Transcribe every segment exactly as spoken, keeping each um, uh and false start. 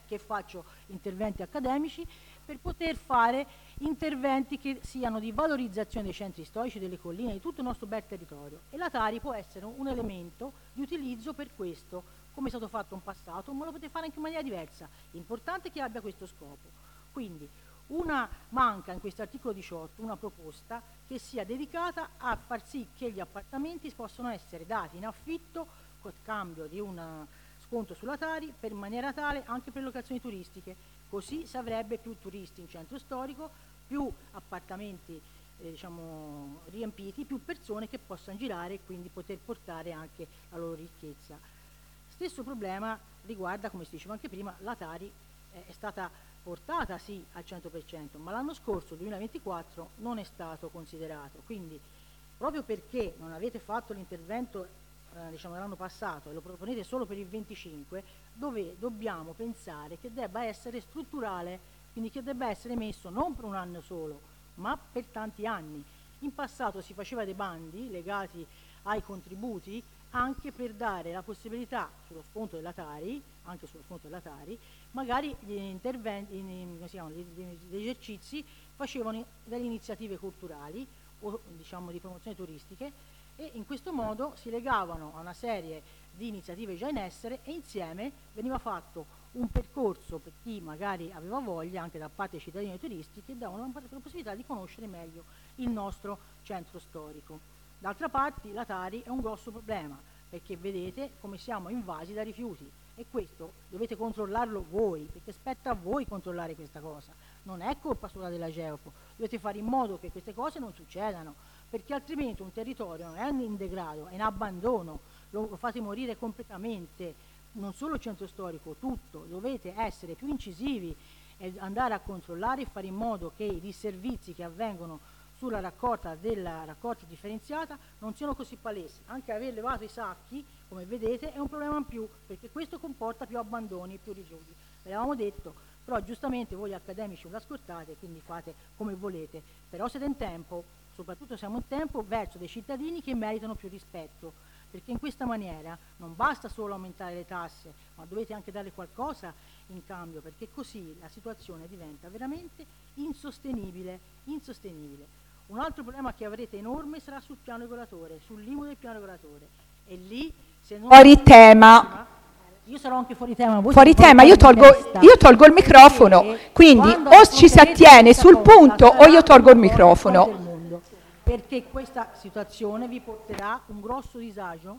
che faccio interventi accademici, per poter fare interventi che siano di valorizzazione dei centri storici, delle colline, di tutto il nostro bel territorio. E la Tari può essere un elemento di utilizzo per questo, come è stato fatto in passato, ma lo potete fare anche in maniera diversa. L'importante è che abbia questo scopo. Quindi una, manca in questo articolo diciotto una proposta che sia dedicata a far sì che gli appartamenti possano essere dati in affitto col cambio di un sconto sulla Tari, per maniera tale anche per le locazioni turistiche, così si avrebbe più turisti in centro storico, più appartamenti eh, diciamo, riempiti, più persone che possano girare e quindi poter portare anche la loro ricchezza. Stesso problema riguarda, come si diceva anche prima, la Tari eh, è stata portata sì al cento per cento, ma l'anno scorso, duemilaventiquattro, non è stato considerato. Quindi, proprio perché non avete fatto l'intervento eh, diciamo, l'anno passato e lo proponete solo per il venticinque, dove dobbiamo pensare che debba essere strutturale, quindi che debba essere messo non per un anno solo, ma per tanti anni. In passato si faceva dei bandi legati ai contributi anche per dare la possibilità sullo sconto della Tari, anche sullo sconto della Tari, magari gli interventi, come si chiamano, gli, gli esercizi facevano delle iniziative culturali o diciamo di promozioni turistiche, e in questo modo si legavano a una serie di iniziative già in essere e insieme veniva fatto un percorso per chi magari aveva voglia, anche da parte dei cittadini e turisti, che davano la possibilità di conoscere meglio il nostro centro storico. D'altra parte la Tari è un grosso problema, perché vedete come siamo invasi da rifiuti, e questo dovete controllarlo voi, perché spetta a voi controllare questa cosa, non è colpa sola della Geopo, dovete fare in modo che queste cose non succedano, perché altrimenti un territorio non è in degrado, è in abbandono, lo, lo fate morire completamente, non solo il centro storico, tutto. Dovete essere più incisivi e andare a controllare e fare in modo che i disservizi che avvengono sulla raccolta della raccolta differenziata non siano così palesi. Anche aver levato i sacchi, come vedete, è un problema in più, perché questo comporta più abbandoni, più rifiuti. Ve l'avevamo detto, però giustamente voi accademici non l'ascoltate, quindi fate come volete, però siete in tempo, soprattutto siamo in tempo verso dei cittadini che meritano più rispetto, perché in questa maniera non basta solo aumentare le tasse, ma dovete anche dare qualcosa in cambio, perché così la situazione diventa veramente insostenibile, insostenibile. Un altro problema che avrete enorme sarà sul piano regolatore, sull'I M U del piano regolatore, e lì se non fuori tema. Io sarò anche fuori tema. Voi fuori tema, io tolgo, io tolgo il microfono, quindi o ci si attiene sul punto o io tolgo il microfono. Perché questa situazione vi porterà un grosso disagio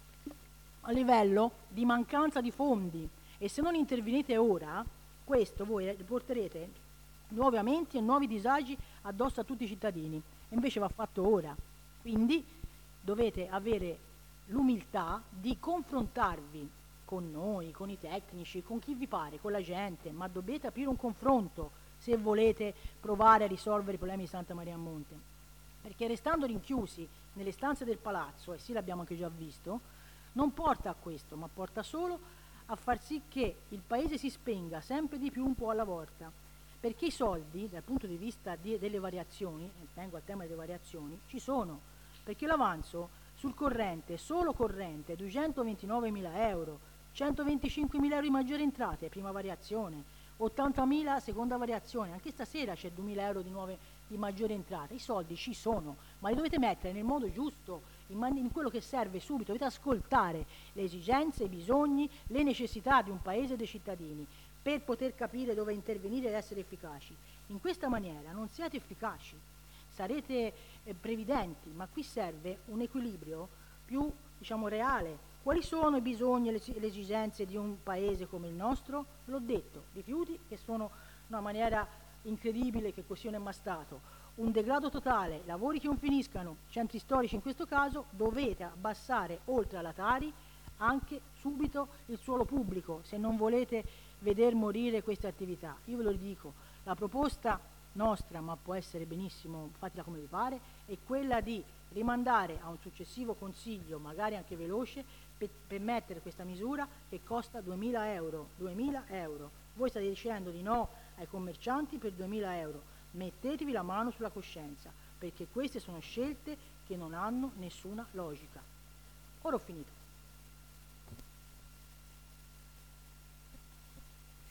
a livello di mancanza di fondi, e se non intervenite ora, questo voi porterete nuovi aumenti e nuovi disagi addosso a tutti i cittadini, e invece va fatto ora. Quindi dovete avere l'umiltà di confrontarvi con noi, con i tecnici, con chi vi pare, con la gente, ma dovete aprire un confronto se volete provare a risolvere i problemi di Santa Maria a Monte, perché restando rinchiusi nelle stanze del palazzo, e sì l'abbiamo anche già visto, non porta a questo, ma porta solo a far sì che il paese si spenga sempre di più un po' alla volta, perché i soldi dal punto di vista di, delle variazioni, e vengo al tema delle variazioni, ci sono, perché l'avanzo sul corrente, solo corrente, duecentoventinovemila euro, centoventicinquemila euro di maggiori entrate, prima variazione, ottantamila seconda variazione, anche stasera c'è duemila euro di nuove di maggiori entrate. I soldi ci sono, ma li dovete mettere nel modo giusto, in, man- in quello che serve subito. Dovete ascoltare le esigenze, i bisogni, le necessità di un paese e dei cittadini per poter capire dove intervenire ed essere efficaci. In questa maniera non siete efficaci, sarete eh, previdenti, ma qui serve un equilibrio più, diciamo, reale. Quali sono i bisogni e le, le esigenze di un paese come il nostro? L'ho detto, rifiuti che sono una maniera incredibile, che così non è mai stato, un degrado totale, lavori che non finiscano, centri storici in questo caso, dovete abbassare oltre alla Tari anche subito il suolo pubblico se non volete veder morire queste attività. Io ve lo dico, la proposta nostra, ma può essere benissimo, fatela come vi pare, è quella di rimandare a un successivo consiglio, magari anche veloce, per, per mettere questa misura che costa duemila euro. duemila euro. Voi state dicendo di no ai commercianti per duemila euro. Mettetevi la mano sulla coscienza, perché queste sono scelte che non hanno nessuna logica. Ora ho finito.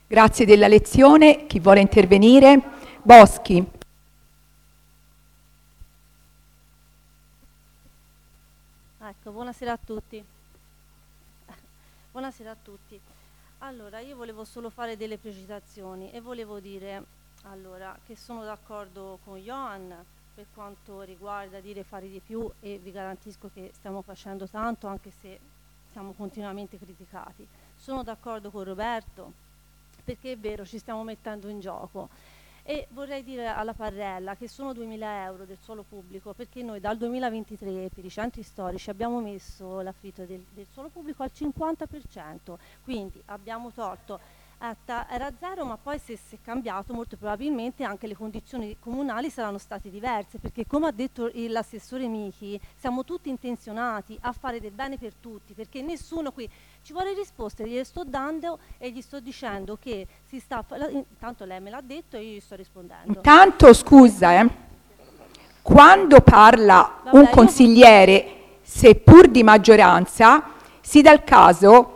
Grazie della lezione. Chi vuole intervenire? Boschi. Ecco, buonasera a tutti. Buonasera a tutti. Allora, io volevo solo fare delle precisazioni e volevo dire allora, che sono d'accordo con Johan per quanto riguarda dire fare di più, e vi garantisco che stiamo facendo tanto anche se siamo continuamente criticati. Sono d'accordo con Roberto perché è vero, ci stiamo mettendo in gioco. E vorrei dire alla Parrella che sono duemila euro del suolo pubblico perché noi dal duemilaventitré per i centri storici abbiamo messo l'affitto del, del suolo pubblico al cinquanta per cento, quindi abbiamo tolto, era zero ma poi se si è cambiato molto probabilmente anche le condizioni comunali saranno state diverse, perché come ha detto l'assessore Michi siamo tutti intenzionati a fare del bene per tutti, perché nessuno qui ci vuole risposte, gliele sto dando e gli sto dicendo che si sta, intanto lei me l'ha detto e io gli sto rispondendo. Intanto scusa, eh, quando parla Vabbè, un consigliere, io... seppur di maggioranza, si dà il caso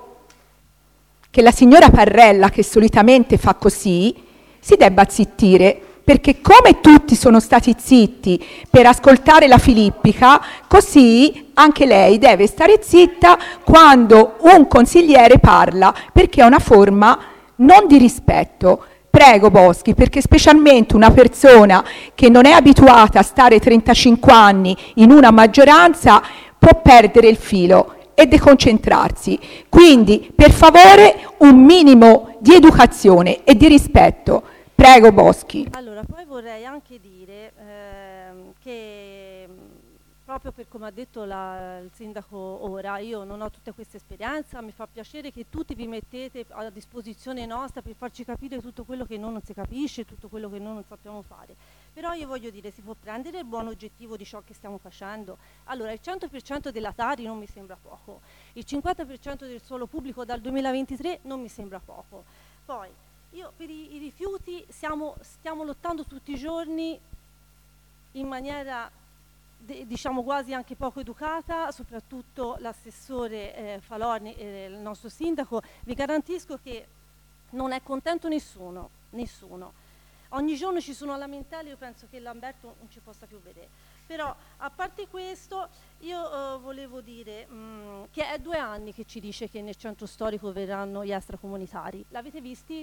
che la signora Parrella, che solitamente fa così, si debba zittire, perché come tutti sono stati zitti per ascoltare la filippica, così anche lei deve stare zitta quando un consigliere parla, perché è una forma non di rispetto. Prego Boschi, perché specialmente una persona che non è abituata a stare trentacinque anni in una maggioranza può perdere il filo e deconcentrarsi. Quindi, per favore, un minimo di educazione e di rispetto. Prego Boschi. Allora, poi vorrei anche dire ehm, che proprio per come ha detto la, il sindaco ora, io non ho tutta questa esperienza, mi fa piacere che tutti vi mettete a disposizione nostra per farci capire tutto quello che noi non si capisce, tutto quello che noi non sappiamo fare. Però io voglio dire, si può prendere il buon oggettivo di ciò che stiamo facendo. Allora, il cento per cento della Tari non mi sembra poco, il cinquanta per cento del suolo pubblico dal duemilaventitré non mi sembra poco. Poi, io per i, i rifiuti siamo, stiamo lottando tutti i giorni in maniera de, diciamo quasi anche poco educata, soprattutto l'assessore eh, Falorni, eh, il nostro sindaco. Vi garantisco che non è contento nessuno, nessuno. Ogni giorno ci sono lamentele, io penso che Lamberto non ci possa più vedere. Però a parte questo io uh, volevo dire mh, che è due anni che ci dice che nel centro storico verranno gli extracomunitari. L'avete visti?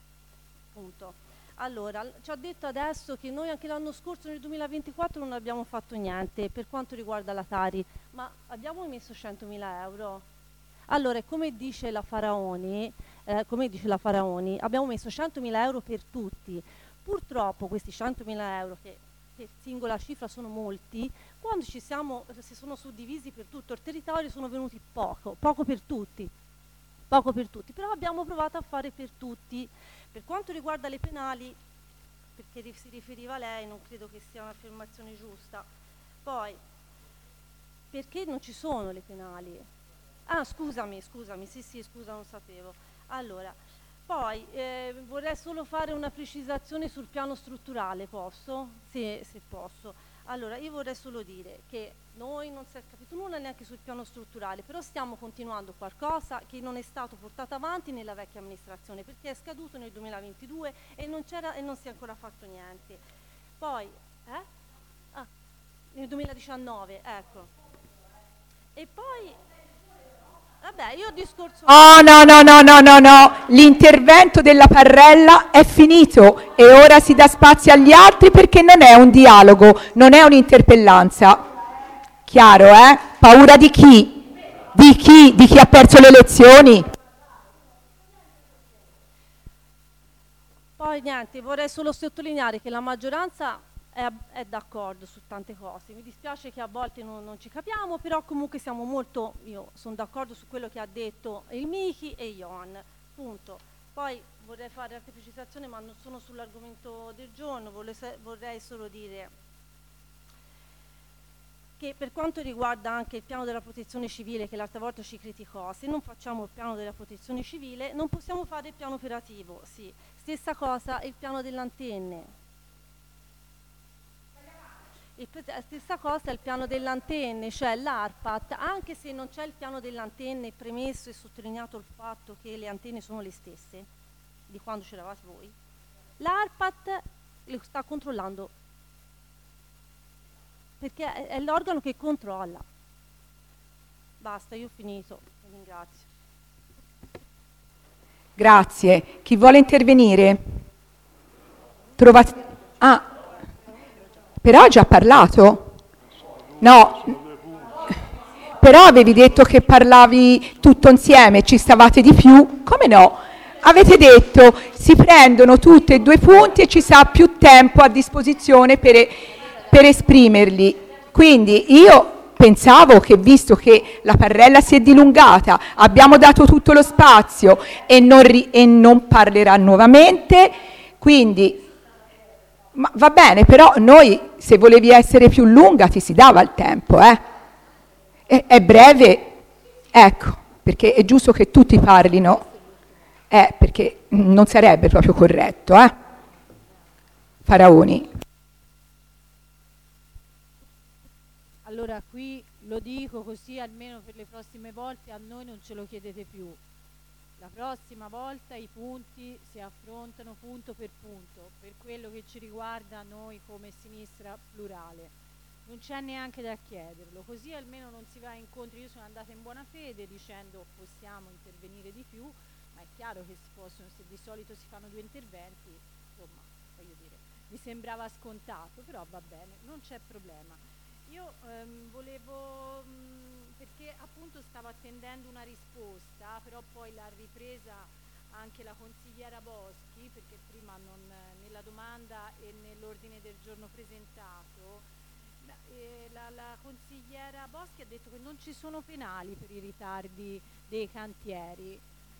Punto. Allora, ci ha detto adesso che noi anche l'anno scorso nel duemilaventiquattro non abbiamo fatto niente per quanto riguarda la Tari, ma abbiamo messo centomila euro. Allora, come dice la Faraoni, eh, come dice la Faraoni, abbiamo messo centomila euro per tutti. Purtroppo questi centomila euro, che per singola cifra sono molti, quando ci siamo, si sono suddivisi per tutto il territorio sono venuti poco, poco per tutti, poco per tutti, però abbiamo provato a fare per tutti. Per quanto riguarda le penali, perché si riferiva a lei, non credo che sia un'affermazione giusta. Poi, perché non ci sono le penali? Ah, scusami, scusami, sì sì, scusa, non sapevo. Allora, poi eh, vorrei solo fare una precisazione sul piano strutturale, posso? Sì, se posso. Allora, io vorrei solo dire che noi non si è capito nulla neanche sul piano strutturale, però stiamo continuando qualcosa che non è stato portato avanti nella vecchia amministrazione, perché è scaduto nel duemilaventidue e non c'era e non si è ancora fatto niente. Poi, eh? Ah, nel duemiladiciannove, ecco. E poi... Vabbè, io discorso... Oh, no, no, no, no, no, no, l'intervento della Parrella è finito e ora si dà spazio agli altri perché non è un dialogo, non è un'interpellanza. Chiaro, eh? Paura di chi? Di chi? Di chi ha perso le elezioni? Poi niente, vorrei solo sottolineare che la maggioranza È, è d'accordo su tante cose. Mi dispiace che a volte non, non ci capiamo, però comunque siamo molto, io sono d'accordo su quello che ha detto il Michi e Johan, punto. Poi vorrei fare altre precisazioni, ma non sono sull'argomento del giorno. Vorrei, vorrei solo dire che per quanto riguarda anche il piano della protezione civile, che l'altra volta ci criticò, se non facciamo il piano della protezione civile non possiamo fare il piano operativo. Sì. Stessa cosa il piano delle antenne. E la stessa cosa è il piano delle antenne, cioè l'ARPAT, anche se non c'è il piano delle antenne, premesso e sottolineato il fatto che le antenne sono le stesse, di quando c'eravate voi, l'ARPAT lo sta controllando, perché è, è l'organo che controlla. Basta, io ho finito, vi ringrazio. Grazie. Chi vuole intervenire? Trovate... Ah, però ha già parlato? No. Però avevi detto che parlavi tutto insieme, ci stavate di più? Come no? Avete detto si prendono tutti e due punti e ci sarà più tempo a disposizione per, per esprimerli. Quindi io pensavo che, visto che la parrella si è dilungata, abbiamo dato tutto lo spazio e non, ri- e non parlerà nuovamente, quindi ma va bene, però noi, se volevi essere più lunga, ti si dava il tempo, eh? È, è breve, ecco, perché è giusto che tutti parlino, eh, perché non sarebbe proprio corretto, eh? Faraoni. Allora, qui lo dico così, almeno per le prossime volte a noi non ce lo chiedete più. La prossima volta i punti si affrontano punto per punto, per quello che ci riguarda noi come sinistra plurale. Non c'è neanche da chiederlo, così almeno non si va incontro. Io sono andata in buona fede dicendo possiamo intervenire di più, ma è chiaro che si possono, se di solito si fanno due interventi, insomma, voglio dire, mi sembrava scontato, però va bene, non c'è problema. Io ehm, volevo, mh, perché appunto stavo attendendo una risposta, però poi l'ha ripresa anche la consigliera Boschi, perché prima non, nella domanda e nell'ordine del giorno presentato, la, eh, la, la consigliera Boschi ha detto che non ci sono penali per i ritardi dei cantieri.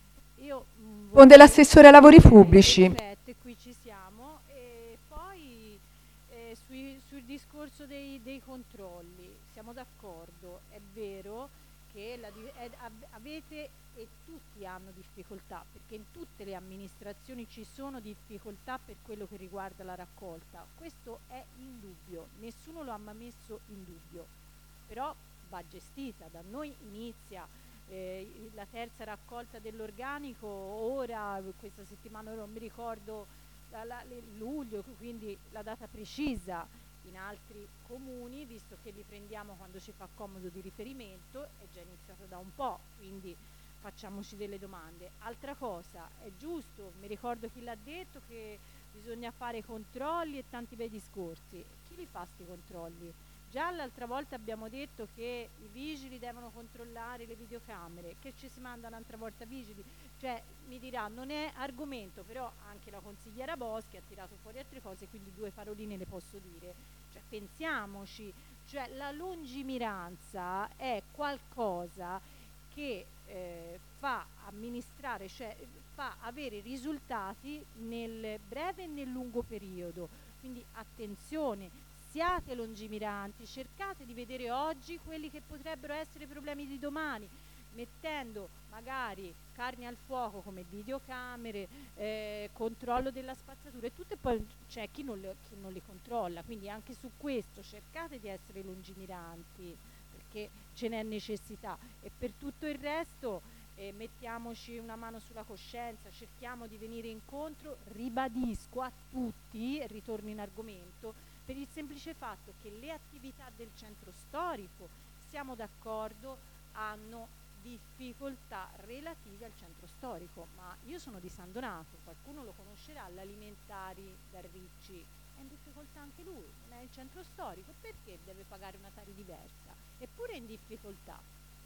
Io mh, Con dell'assessore ai lavori pubblici. Perfetto, e qui ci siamo. E poi eh, sui, sul discorso dei, dei controlli siamo d'accordo, è vero che la, è, avete e tutti hanno difficoltà, perché in tutte le amministrazioni ci sono difficoltà per quello che riguarda la raccolta, questo è indubbio, nessuno lo ha mai messo in dubbio, però va gestita. Da noi inizia eh, la terza raccolta dell'organico, ora questa settimana non mi ricordo la, la, luglio, quindi la data precisa. In altri comuni, visto che li prendiamo quando ci fa comodo di riferimento, è già iniziato da un po', quindi facciamoci delle domande. Altra cosa, è giusto, mi ricordo chi l'ha detto, che bisogna fare controlli e tanti bei discorsi. Chi li fa questi controlli? Già l'altra volta abbiamo detto che i vigili devono controllare le videocamere, che ci si manda un'altra volta vigili, cioè mi dirà non è argomento, però anche la consigliera Boschi ha tirato fuori altre cose, quindi due paroline le posso dire. Cioè, pensiamoci, cioè la lungimiranza è qualcosa che eh, fa amministrare, cioè fa avere risultati nel breve e nel lungo periodo, quindi attenzione. Siate lungimiranti, cercate di vedere oggi quelli che potrebbero essere i problemi di domani, mettendo magari carni al fuoco come videocamere, eh, controllo della spazzatura e tutto, e poi c'è chi non, le, chi non li controlla, quindi anche su questo cercate di essere lungimiranti perché ce n'è necessità, e per tutto il resto eh, mettiamoci una mano sulla coscienza, cerchiamo di venire incontro, ribadisco a tutti, ritorno in argomento, per il semplice fatto che le attività del centro storico, siamo d'accordo, hanno difficoltà relative al centro storico, ma io sono di San Donato, qualcuno lo conoscerà, l'Alimentari da Ricci, è in difficoltà anche lui, non è il centro storico, perché deve pagare una Tari diversa? Eppure è in difficoltà.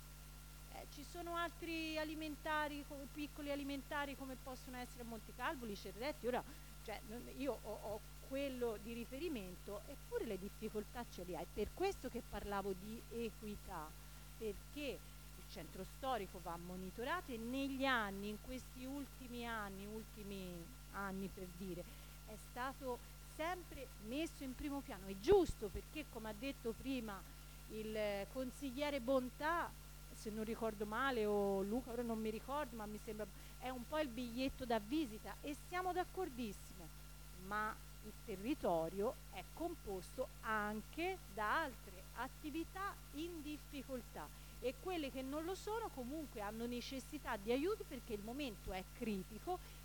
Eh, ci sono altri alimentari, piccoli alimentari come possono essere Montecalvoli, Cerretti, ora cioè, io ho, ho quello di riferimento, eppure le difficoltà ce le hai. Per questo che parlavo di equità, perché il centro storico va monitorato e negli anni, in questi ultimi anni, ultimi anni per dire, è stato sempre messo in primo piano. È giusto, perché come ha detto prima il consigliere Bontà, se non ricordo male, o Luca, ora non mi ricordo, ma mi sembra, è un po' il biglietto da visita, e siamo d'accordissimo, ma il territorio è composto anche da altre attività in difficoltà, e quelle che non lo sono comunque hanno necessità di aiuti, perché il momento è critico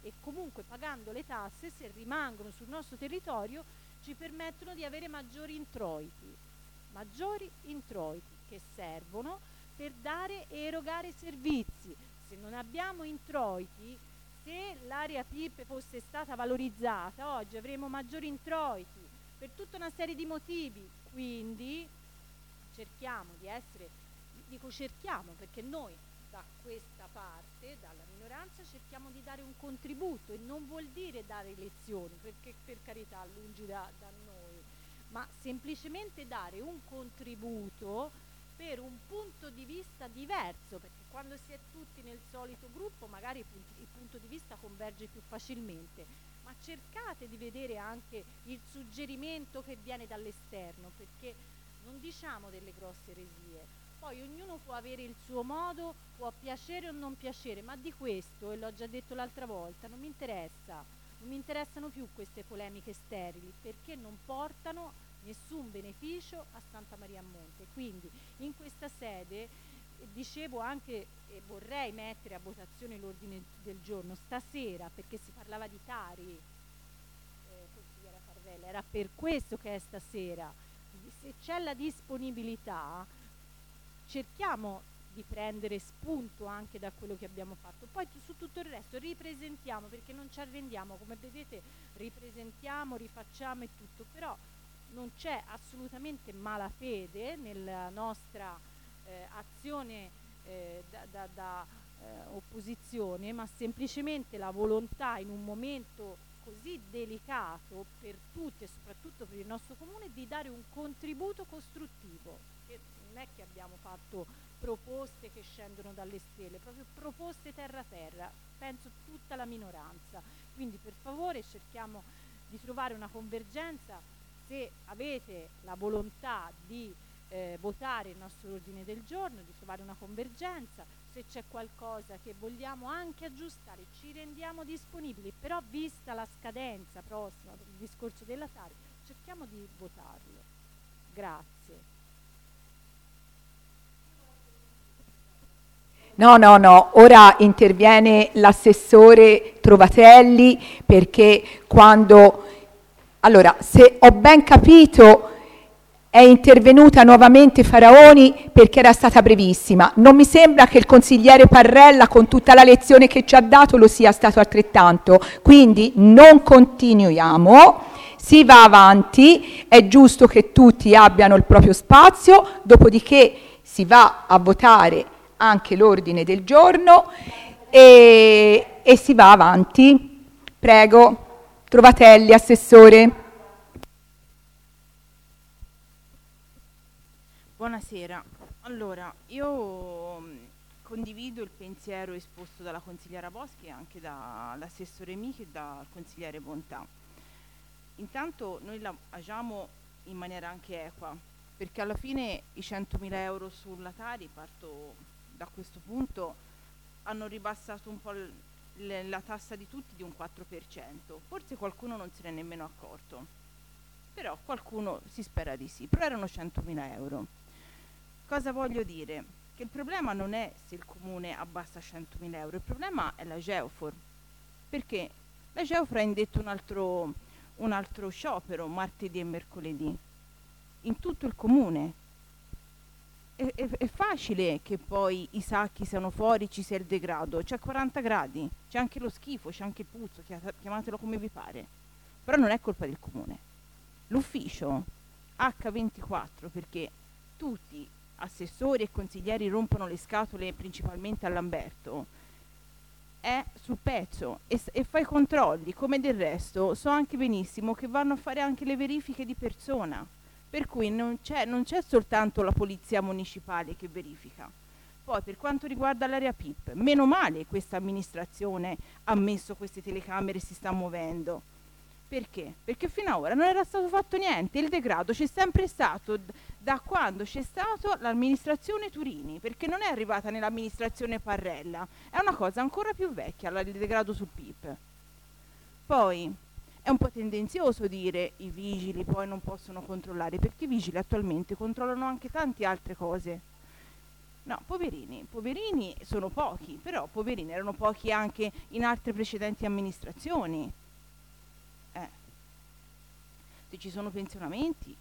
e comunque pagando le tasse, se rimangono sul nostro territorio, ci permettono di avere maggiori introiti, maggiori introiti che servono per dare e erogare servizi. Se non abbiamo introiti, se l'area P I P fosse stata valorizzata, oggi avremo maggiori introiti per tutta una serie di motivi. Quindi cerchiamo di essere, dico cerchiamo perché noi da questa parte, dalla minoranza, cerchiamo di dare un contributo, e non vuol dire dare lezioni, perché per carità lungi da, da noi, ma semplicemente dare un contributo per un punto di vista diverso, perché quando si è tutti nel solito gruppo magari il punto, il punto di vista converge più facilmente, ma cercate di vedere anche il suggerimento che viene dall'esterno, perché non diciamo delle grosse eresie. Poi ognuno può avere il suo modo, può piacere o non piacere, ma di questo, e l'ho già detto l'altra volta, non mi interessa, non mi interessano più queste polemiche sterili, perché non portano nessun beneficio a Santa Maria a Monte. Quindi in questa sede, eh, dicevo anche, e vorrei mettere a votazione l'ordine del giorno stasera, perché si parlava di Tari, eh, consigliera Parvella, era per questo che è stasera. Se c'è la disponibilità, cerchiamo di prendere spunto anche da quello che abbiamo fatto, poi su tutto il resto ripresentiamo, perché non ci arrendiamo, come vedete ripresentiamo, rifacciamo e tutto, però non c'è assolutamente malafede nella nostra eh, azione eh, da, da, da eh, opposizione, ma semplicemente la volontà in un momento così delicato per tutti e soprattutto per il nostro comune di dare un contributo costruttivo, che non è che abbiamo fatto proposte che scendono dalle stelle, proprio proposte terra terra, penso tutta la minoranza. Quindi per favore cerchiamo di trovare una convergenza. Se avete la volontà di eh, votare il nostro ordine del giorno, di trovare una convergenza, se c'è qualcosa che vogliamo anche aggiustare, ci rendiamo disponibili, però vista la scadenza prossima per il discorso della Tari, cerchiamo di votarlo. Grazie. No, no, no, ora interviene l'assessore Trovatelli, perché quando... Allora, se ho ben capito, è intervenuta nuovamente Faraoni perché era stata brevissima. Non mi sembra che il consigliere Parrella, con tutta la lezione che ci ha dato, lo sia stato altrettanto. Quindi non continuiamo, si va avanti, è giusto che tutti abbiano il proprio spazio, dopodiché si va a votare anche l'ordine del giorno e, e si va avanti. Prego. Trovatelli, assessore. Buonasera. Allora, io mh, condivido il pensiero esposto dalla consigliera Boschi e anche dall'assessore Michi e dal consigliere Bontà. Intanto noi la agiamo in maniera anche equa, perché alla fine i centomila euro sulla Tari, parto da questo punto, hanno ribassato un po' l- l- la tassa di tutti di un quattro per cento. Forse qualcuno non se ne è nemmeno accorto, però qualcuno si spera di sì, però erano centomila euro. Cosa voglio dire? Che il problema non è se il comune abbassa centomila euro, il problema è la Geofor, perché la Geofor ha indetto un altro, un altro sciopero martedì e mercoledì in tutto il comune. È, è, è facile che poi i sacchi siano fuori, ci sia il degrado, c'è quaranta gradi, c'è anche lo schifo, c'è anche il puzzo, chiamatelo come vi pare, però non è colpa del comune. L'ufficio acca ventiquattro, perché tutti assessori e consiglieri rompono le scatole principalmente a Lamberto, è sul pezzo e, e fa i controlli, come del resto so anche benissimo che vanno a fare anche le verifiche di persona, per cui non c'è, non c'è soltanto la polizia municipale che verifica. Poi per quanto riguarda l'area P I P, meno male questa amministrazione ha messo queste telecamere e si sta muovendo. Perché? Perché fino ad ora non era stato fatto niente, il degrado c'è sempre stato d- da quando c'è stata l'amministrazione Turini, perché non è arrivata nell'amministrazione Parrella, è una cosa ancora più vecchia, la- il degrado sul P I P. Poi è un po' tendenzioso dire i vigili poi non possono controllare, perché i vigili attualmente controllano anche tante altre cose. No, poverini, poverini sono pochi, però poverini erano pochi anche in altre precedenti amministrazioni. Eh. Se ci sono pensionamenti.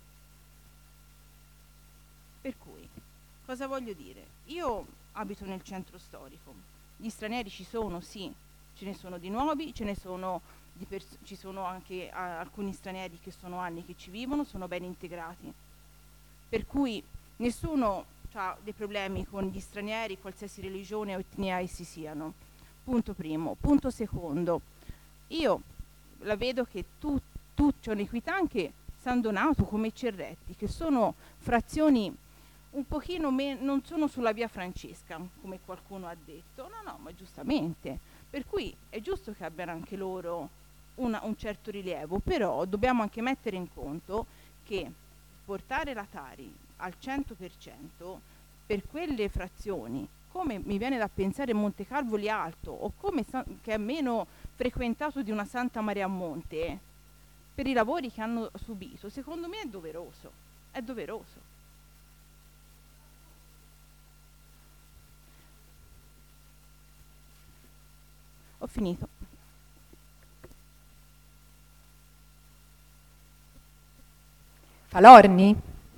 Per cui, cosa voglio dire? Io abito nel centro storico, gli stranieri ci sono, sì, ce ne sono di nuovi, ce ne sono di pers- ci sono anche a- alcuni stranieri che sono anni che ci vivono, sono ben integrati. Per cui nessuno ha dei problemi con gli stranieri, qualsiasi religione o etnia essi siano. Punto primo. Punto secondo. Io la vedo che tu, tu c'è un'equità anche San Donato come Cerretti, che sono frazioni un pochino meno, non sono sulla via Francesca, come qualcuno ha detto. No, no, ma giustamente. Per cui è giusto che abbiano anche loro una, un certo rilievo, però dobbiamo anche mettere in conto che portare la Tari al cento per cento per quelle frazioni, come mi viene da pensare Montecarvoli Alto o come Sa- che è meno frequentato di una Santa Maria a Monte, per i lavori che hanno subito, secondo me è doveroso, è doveroso. Ho finito. Falorni?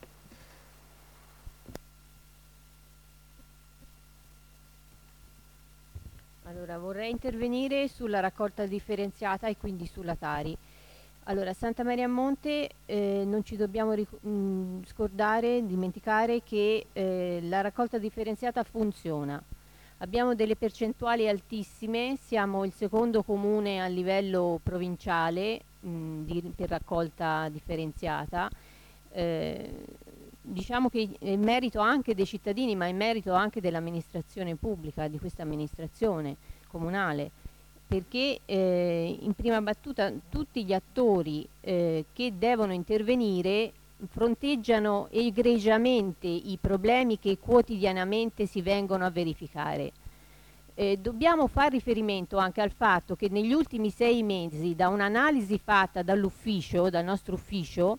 Allora, vorrei intervenire sulla raccolta differenziata e quindi sulla Tari. Allora, Santa Maria a Monte eh, non ci dobbiamo ric- mh, scordare, dimenticare che eh, la raccolta differenziata funziona. Abbiamo delle percentuali altissime, siamo il secondo comune a livello provinciale mh, di, per raccolta differenziata. Eh, diciamo che è merito anche dei cittadini, ma è merito anche dell'amministrazione pubblica, di questa amministrazione comunale, perché eh, in prima battuta tutti gli attori eh, che devono intervenire fronteggiano egregiamente i problemi che quotidianamente si vengono a verificare. Eh, dobbiamo fare riferimento anche al fatto che negli ultimi sei mesi, da un'analisi fatta dall'ufficio, dal nostro ufficio,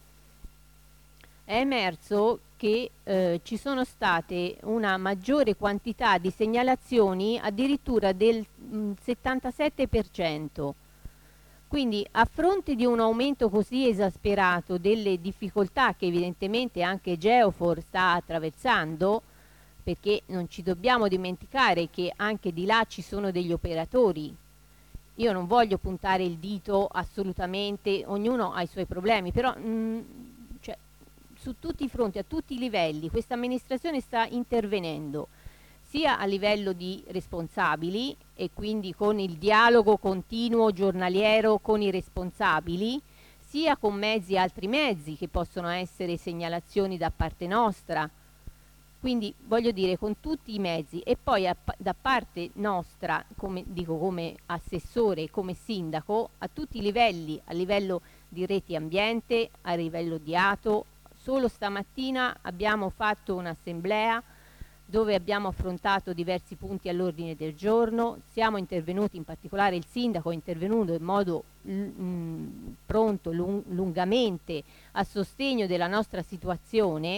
è emerso che eh, ci sono state una maggiore quantità di segnalazioni, addirittura del mh, settantasette per cento. Quindi a fronte di un aumento così esasperato delle difficoltà che evidentemente anche Geofor sta attraversando, perché non ci dobbiamo dimenticare che anche di là ci sono degli operatori. Io non voglio puntare il dito assolutamente, ognuno ha i suoi problemi, però mh, cioè, su tutti i fronti, a tutti i livelli, questa amministrazione sta intervenendo sia a livello di responsabili e quindi con il dialogo continuo giornaliero con i responsabili, sia con mezzi, altri mezzi che possono essere segnalazioni da parte nostra. Quindi voglio dire con tutti i mezzi e poi a, da parte nostra, come dico come assessore, come sindaco, a tutti i livelli, a livello di reti ambiente, a livello di ATO. Solo stamattina abbiamo fatto un'assemblea dove abbiamo affrontato diversi punti all'ordine del giorno, siamo intervenuti, in particolare il sindaco è intervenuto in modo mh, pronto, lung- lungamente a sostegno della nostra situazione.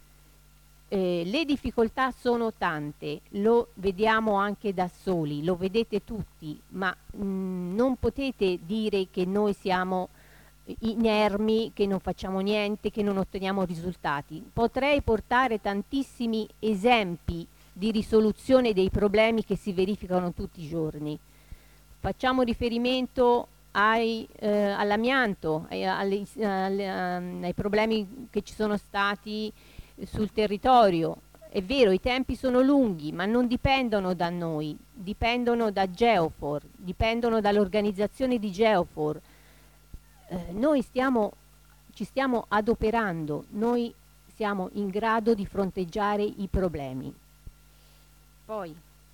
Eh, le difficoltà sono tante, lo vediamo anche da soli, lo vedete tutti, ma mh, non potete dire che noi siamo inermi, che non facciamo niente, che non otteniamo risultati. Potrei portare tantissimi esempi di risoluzione dei problemi che si verificano tutti i giorni. Facciamo riferimento ai, eh, all'amianto, ai, alle, alle, ai problemi che ci sono stati sul territorio. È vero, i tempi sono lunghi, ma non dipendono da noi, dipendono da Geofor, dipendono dall'organizzazione di Geofor. Eh, noi stiamo, ci stiamo adoperando, noi siamo in grado di fronteggiare i problemi. Poi,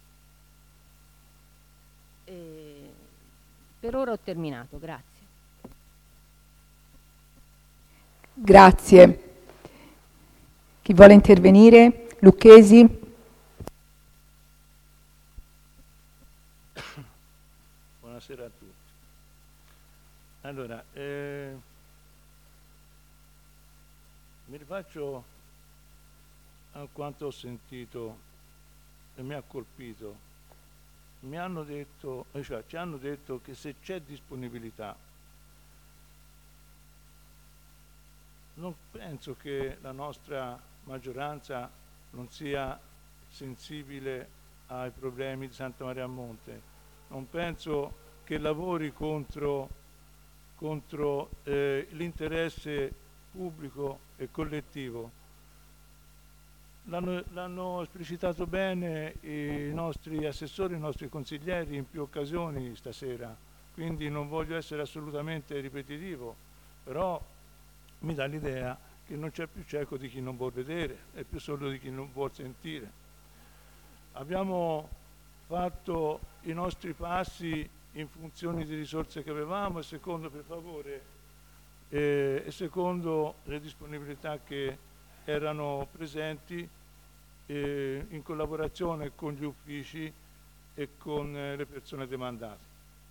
eh, per ora ho terminato, grazie. Grazie. Chi vuole intervenire? Lucchesi? Buonasera a tutti. Allora, eh, mi rifaccio a quanto ho sentito mi ha colpito, mi hanno detto, cioè ci hanno detto che se c'è disponibilità, non penso che la nostra maggioranza non sia sensibile ai problemi di Santa Maria a Monte, non penso che lavori contro, contro eh, l'interesse pubblico e collettivo. L'hanno, l'hanno esplicitato bene i nostri assessori, i nostri consiglieri in più occasioni stasera, quindi non voglio essere assolutamente ripetitivo, però mi dà l'idea che non c'è più cieco di chi non vuol vedere, è più sordo di chi non vuol sentire. Abbiamo fatto i nostri passi in funzione di risorse che avevamo e secondo, per favore, eh, e secondo le disponibilità che erano presenti eh, in collaborazione con gli uffici e con eh, le persone demandate.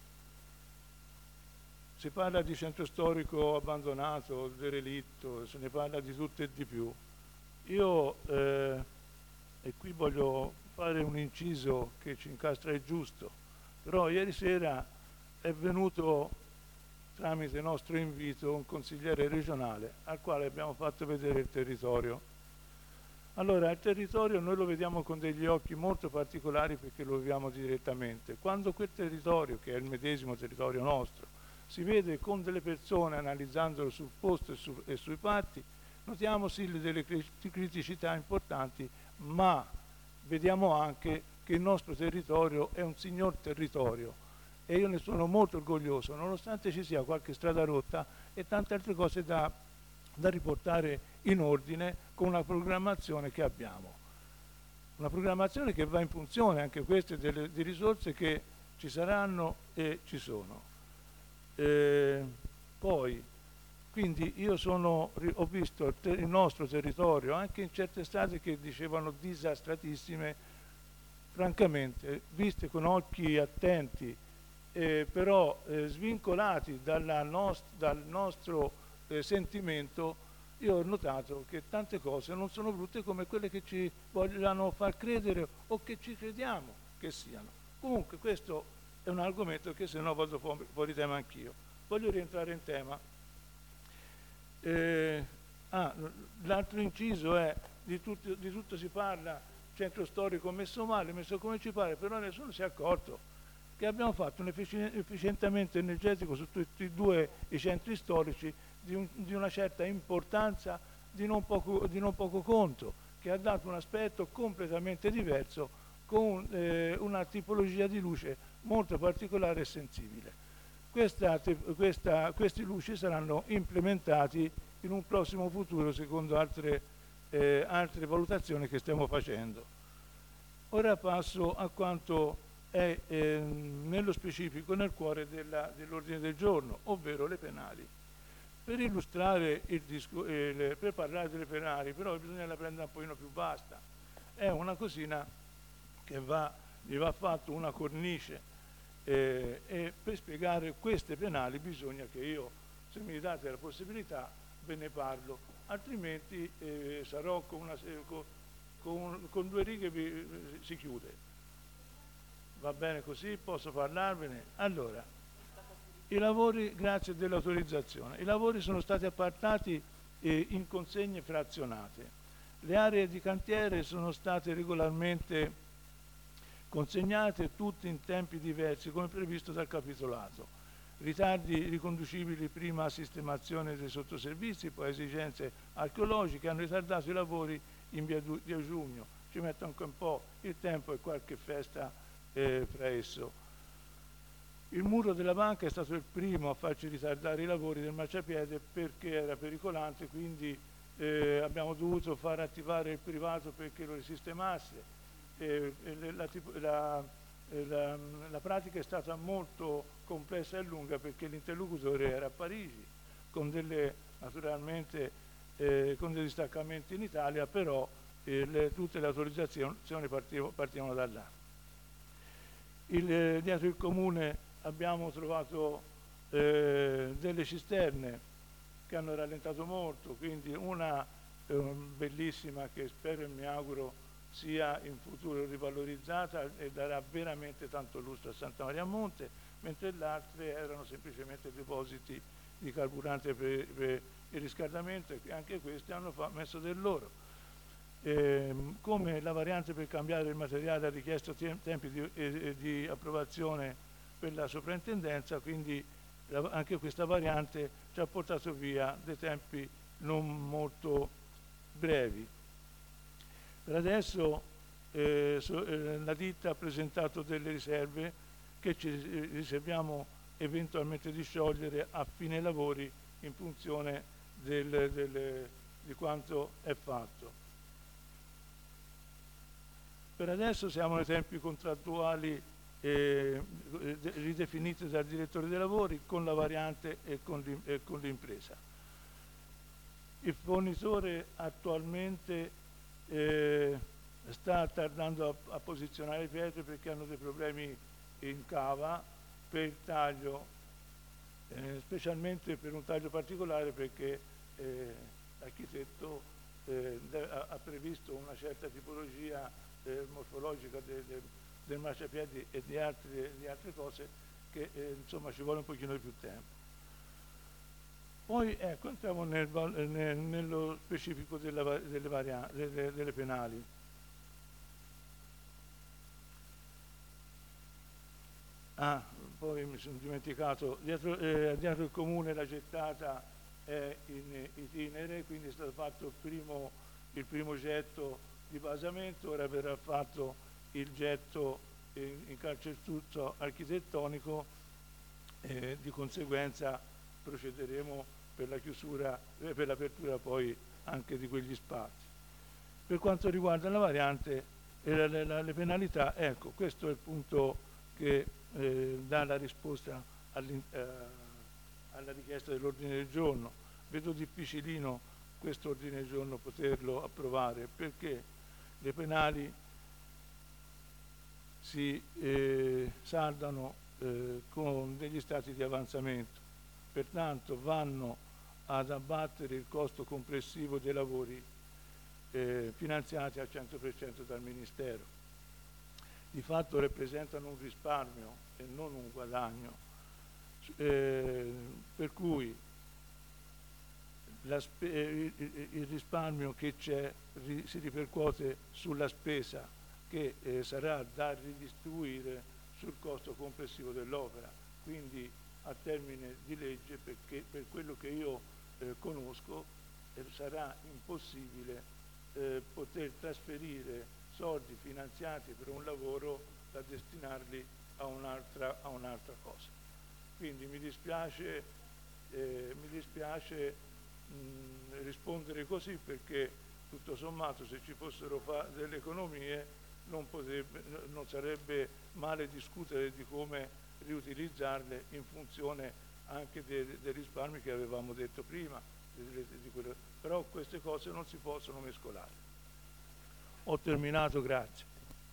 Si parla di centro storico abbandonato, derelitto, se ne parla di tutto e di più. Io, eh, e qui voglio fare un inciso che ci incastra il giusto, però ieri sera è venuto tramite nostro invito un consigliere regionale al quale abbiamo fatto vedere il territorio. Allora, il territorio noi lo vediamo con degli occhi molto particolari perché lo viviamo direttamente. Quando quel territorio, che è il medesimo territorio nostro, si vede con delle persone analizzandolo sul posto e, su, e sui fatti, notiamo sì delle criticità importanti, ma vediamo anche che il nostro territorio è un signor territorio e io ne sono molto orgoglioso, nonostante ci sia qualche strada rotta e tante altre cose da, da riportare in ordine con una programmazione che abbiamo. Una programmazione che va in funzione anche queste delle, di risorse che ci saranno e ci sono. Eh, poi, quindi io sono, ho visto il, ter- il nostro territorio anche in certe strade che dicevano disastratissime, francamente, viste con occhi attenti, eh, però eh, svincolati dalla nost- dal nostro eh, sentimento, io ho notato che tante cose non sono brutte come quelle che ci vogliono far credere o che ci crediamo che siano. Comunque questo è un argomento che se no vado fuori, fuori tema anch'io. Voglio rientrare in tema. Eh, ah, l'altro inciso è, di tutto, di tutto si parla, centro storico messo male, messo come ci pare, però nessuno si è accorto che abbiamo fatto un efficientamento energetico su tutti e due i centri storici di, un, di una certa importanza, di non, poco, di non poco conto, che ha dato un aspetto completamente diverso con eh, una tipologia di luce molto particolare e sensibile. Questa, questa, questi luci saranno implementati in un prossimo futuro secondo altre, eh, altre valutazioni che stiamo facendo. Ora passo a quanto è eh, nello specifico nel cuore della, dell'ordine del giorno, ovvero le penali. Per illustrare il disco, eh, per parlare delle penali, però bisogna la prendere un pochino più vasta. È una cosina che va, gli va fatto una cornice eh, e per spiegare queste penali bisogna che io, se mi date la possibilità, ve ne parlo, altrimenti eh, sarò con, una, con, con, con due righe vi, si chiude. Va bene così? Posso parlarvene? Allora, i lavori, grazie dell'autorizzazione, i lavori sono stati appartati eh, in consegne frazionate. Le aree di cantiere sono state regolarmente consegnate tutte in tempi diversi come previsto dal capitolato. Ritardi riconducibili prima a sistemazione dei sottoservizi, poi a esigenze archeologiche hanno ritardato i lavori in via, du- via Giugno. Ci metto anche un po' il tempo e qualche festa eh, fra esso. Il muro della banca è stato il primo a farci ritardare i lavori del marciapiede perché era pericolante, quindi eh, abbiamo dovuto far attivare il privato perché lo risistemasse. Eh, la, la, la, la pratica è stata molto complessa e lunga perché l'interlocutore era a Parigi, con delle, naturalmente eh, con degli staccamenti in Italia, però eh, le, tutte le autorizzazioni partivano, partivano da là. Il, eh, dietro il comune abbiamo trovato eh, delle cisterne che hanno rallentato molto, quindi una eh, bellissima che spero e mi auguro sia in futuro rivalorizzata e darà veramente tanto lustro a Santa Maria a Monte, mentre le altre erano semplicemente depositi di carburante per, per il riscaldamento, e anche questi hanno fa, messo del loro. Eh, come la variante per cambiare il materiale ha richiesto tempi di, eh, di approvazione per la soprintendenza, quindi la, anche questa variante ci ha portato via dei tempi non molto brevi. Per adesso eh, so, eh, la ditta ha presentato delle riserve che ci riserviamo eventualmente di sciogliere a fine lavori in funzione del, del, di quanto è fatto. Per adesso siamo nei tempi contrattuali eh, ridefiniti dal direttore dei lavori con la variante e con l'impresa. Il fornitore attualmente eh, sta tardando a, a posizionare le pietre perché hanno dei problemi in cava per il taglio, eh, specialmente per un taglio particolare, perché eh, l'architetto eh, ha, ha previsto una certa tipologia eh, morfologica de, de, del marciapiedi e di, altri, di altre cose che eh, insomma ci vuole un pochino di più tempo. Poi ecco, entriamo nel, nel, nello specifico della, delle, varia, delle, delle penali. Ah, poi mi sono dimenticato, dietro, eh, dietro il comune la gettata è in itinere, quindi è stato fatto il primo, il primo getto di basamento, ora verrà fatto il getto in, in calcestruzzo architettonico e di conseguenza procederemo per la chiusura, eh, per l'apertura poi anche di quegli spazi. Per quanto riguarda la variante e le, le, le penalità, ecco, questo è il punto che eh, dà la risposta eh, alla richiesta dell'ordine del giorno. Vedo difficilino questo ordine del giorno poterlo approvare perché le penali si eh, saldano eh, con degli stati di avanzamento, pertanto vanno ad abbattere il costo complessivo dei lavori eh, finanziati al cento per cento dal Ministero. Di fatto rappresentano un risparmio e non un guadagno, eh, per cui la il, il risparmio che c'è ri, si ripercuote sulla spesa che eh, sarà da ridistribuire sul costo complessivo dell'opera, quindi a termine di legge, perché per quello che io eh, conosco eh, sarà impossibile eh, poter trasferire soldi finanziati per un lavoro da destinarli a un'altra, a un'altra cosa. Quindi mi dispiace, eh, mi dispiace mh, rispondere così, perché tutto sommato se ci fossero delle economie non, potrebbe, non sarebbe male discutere di come riutilizzarle in funzione anche dei, dei risparmi che avevamo detto prima, di, di quello, però queste cose non si possono mescolare. Ho terminato, grazie.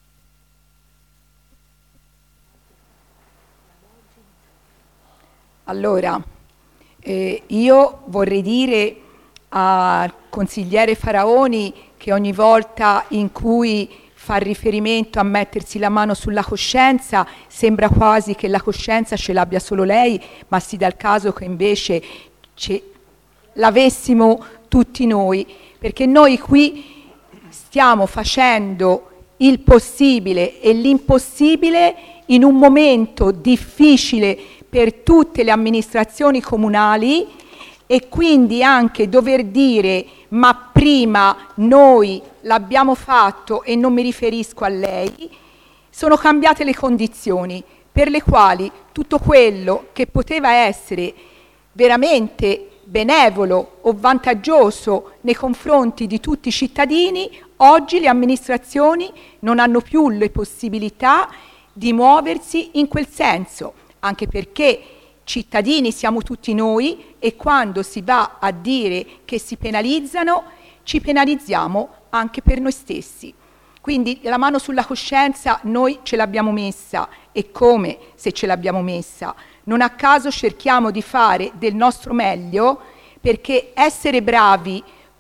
Allora, eh, io vorrei dire al consigliere Faraoni che ogni volta in cui fa riferimento a mettersi la mano sulla coscienza sembra quasi che la coscienza ce l'abbia solo lei, ma si dà il caso che invece l'avessimo tutti noi, perché noi qui stiamo facendo il possibile e l'impossibile in un momento difficile per tutte le amministrazioni comunali, e quindi anche dover dire ma prima noi l'abbiamo fatto e non mi riferisco a lei, sono cambiate le condizioni per le quali tutto quello che poteva essere veramente benevolo o vantaggioso nei confronti di tutti i cittadini, oggi le amministrazioni non hanno più le possibilità di muoversi in quel senso, anche perché cittadini siamo tutti noi e quando si va a dire che si penalizzano, ci penalizziamo anche per noi stessi. Quindi la mano sulla coscienza noi ce l'abbiamo messa, e come se ce l'abbiamo messa. Non a caso cerchiamo di fare del nostro meglio, perché essere bravi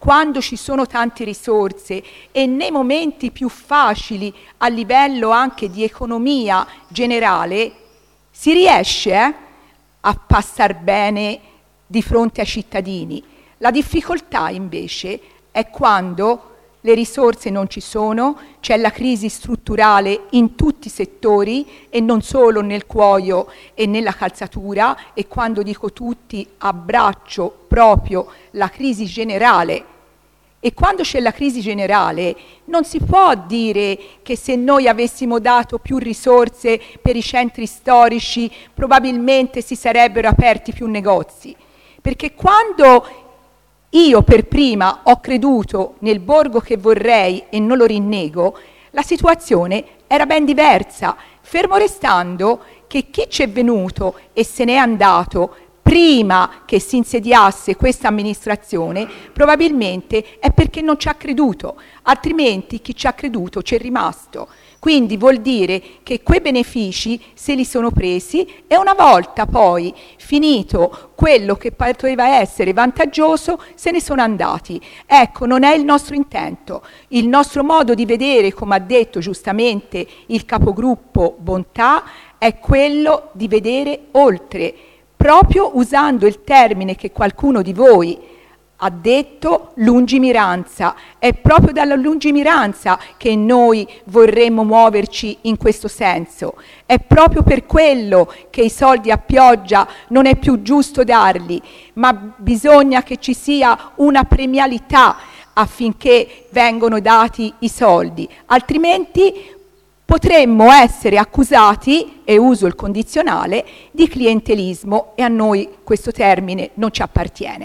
quando ci sono tante risorse e nei momenti più facili a livello anche di economia generale, si riesce eh, a passar bene di fronte ai cittadini. La difficoltà invece è quando le risorse non ci sono, c'è la crisi strutturale in tutti i settori e non solo nel cuoio e nella calzatura, e quando dico tutti abbraccio proprio la crisi generale. E quando c'è la crisi generale non si può dire che se noi avessimo dato più risorse per i centri storici probabilmente si sarebbero aperti più negozi, perché quando io per prima ho creduto nel borgo che vorrei e non lo rinnego, la situazione era ben diversa, fermo restando che chi ci è venuto e se n'è andato prima che si insediasse questa amministrazione probabilmente è perché non ci ha creduto, altrimenti chi ci ha creduto c'è rimasto. Quindi vuol dire che quei benefici se li sono presi e una volta poi finito quello che poteva essere vantaggioso se ne sono andati. Ecco, non è il nostro intento. Il nostro modo di vedere, come ha detto giustamente il capogruppo Bontà, è quello di vedere oltre, proprio usando il termine che qualcuno di voi ha detto, lungimiranza. È proprio dalla lungimiranza che noi vorremmo muoverci in questo senso. È proprio per quello che i soldi a pioggia non è più giusto darli, ma bisogna che ci sia una premialità affinché vengano dati i soldi, altrimenti potremmo essere accusati, e uso il condizionale, di clientelismo, e a noi questo termine non ci appartiene.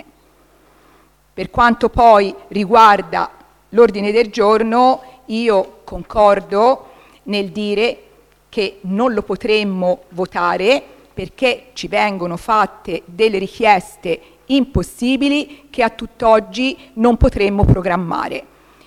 Per quanto poi riguarda l'ordine del giorno, io concordo nel dire che non lo potremmo votare perché ci vengono fatte delle richieste impossibili che a tutt'oggi non potremmo programmare.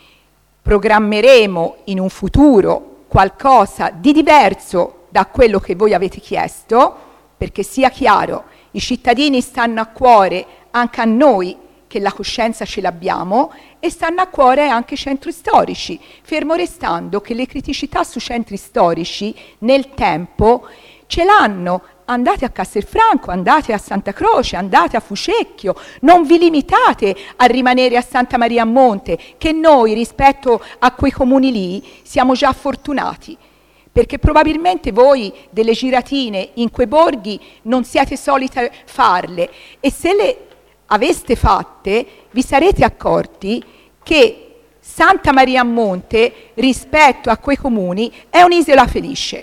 Programmeremo in un futuro qualcosa di diverso da quello che voi avete chiesto, perché sia chiaro, i cittadini stanno a cuore anche a noi che la coscienza ce l'abbiamo, e stanno a cuore anche i centri storici, fermo restando che le criticità sui centri storici nel tempo ce l'hanno. Andate a Castelfranco, andate a Santa Croce, andate a Fucecchio, non vi limitate a rimanere a Santa Maria a Monte, che noi rispetto a quei comuni lì siamo già fortunati, perché probabilmente voi delle giratine in quei borghi non siete solite farle, e se le aveste fatte vi sarete accorti che Santa Maria a Monte rispetto a quei comuni è un'isola felice.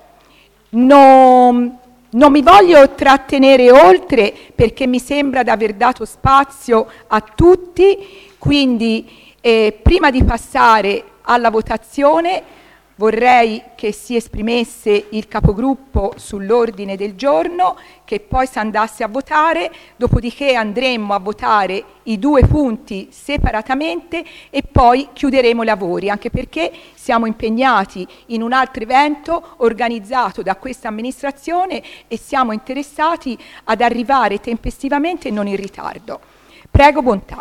Non, non mi voglio trattenere oltre perché mi sembra di aver dato spazio a tutti, quindi eh, prima di passare alla votazione vorrei che si esprimesse il capogruppo sull'ordine del giorno, che poi si andasse a votare, dopodiché andremo a votare i due punti separatamente e poi chiuderemo i lavori, anche perché siamo impegnati in un altro evento organizzato da questa amministrazione e siamo interessati ad arrivare tempestivamente e non in ritardo. Prego, Bontà.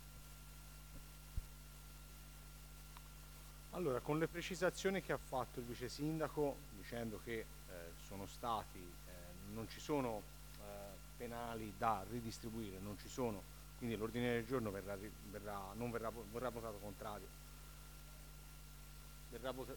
Allora, con le precisazioni che ha fatto il vice sindaco, dicendo che eh, sono stati, eh, non ci sono eh, penali da ridistribuire, non ci sono, quindi l'ordine del giorno verrà, verrà, non verrà, verrà votato contrario. Verrà votato,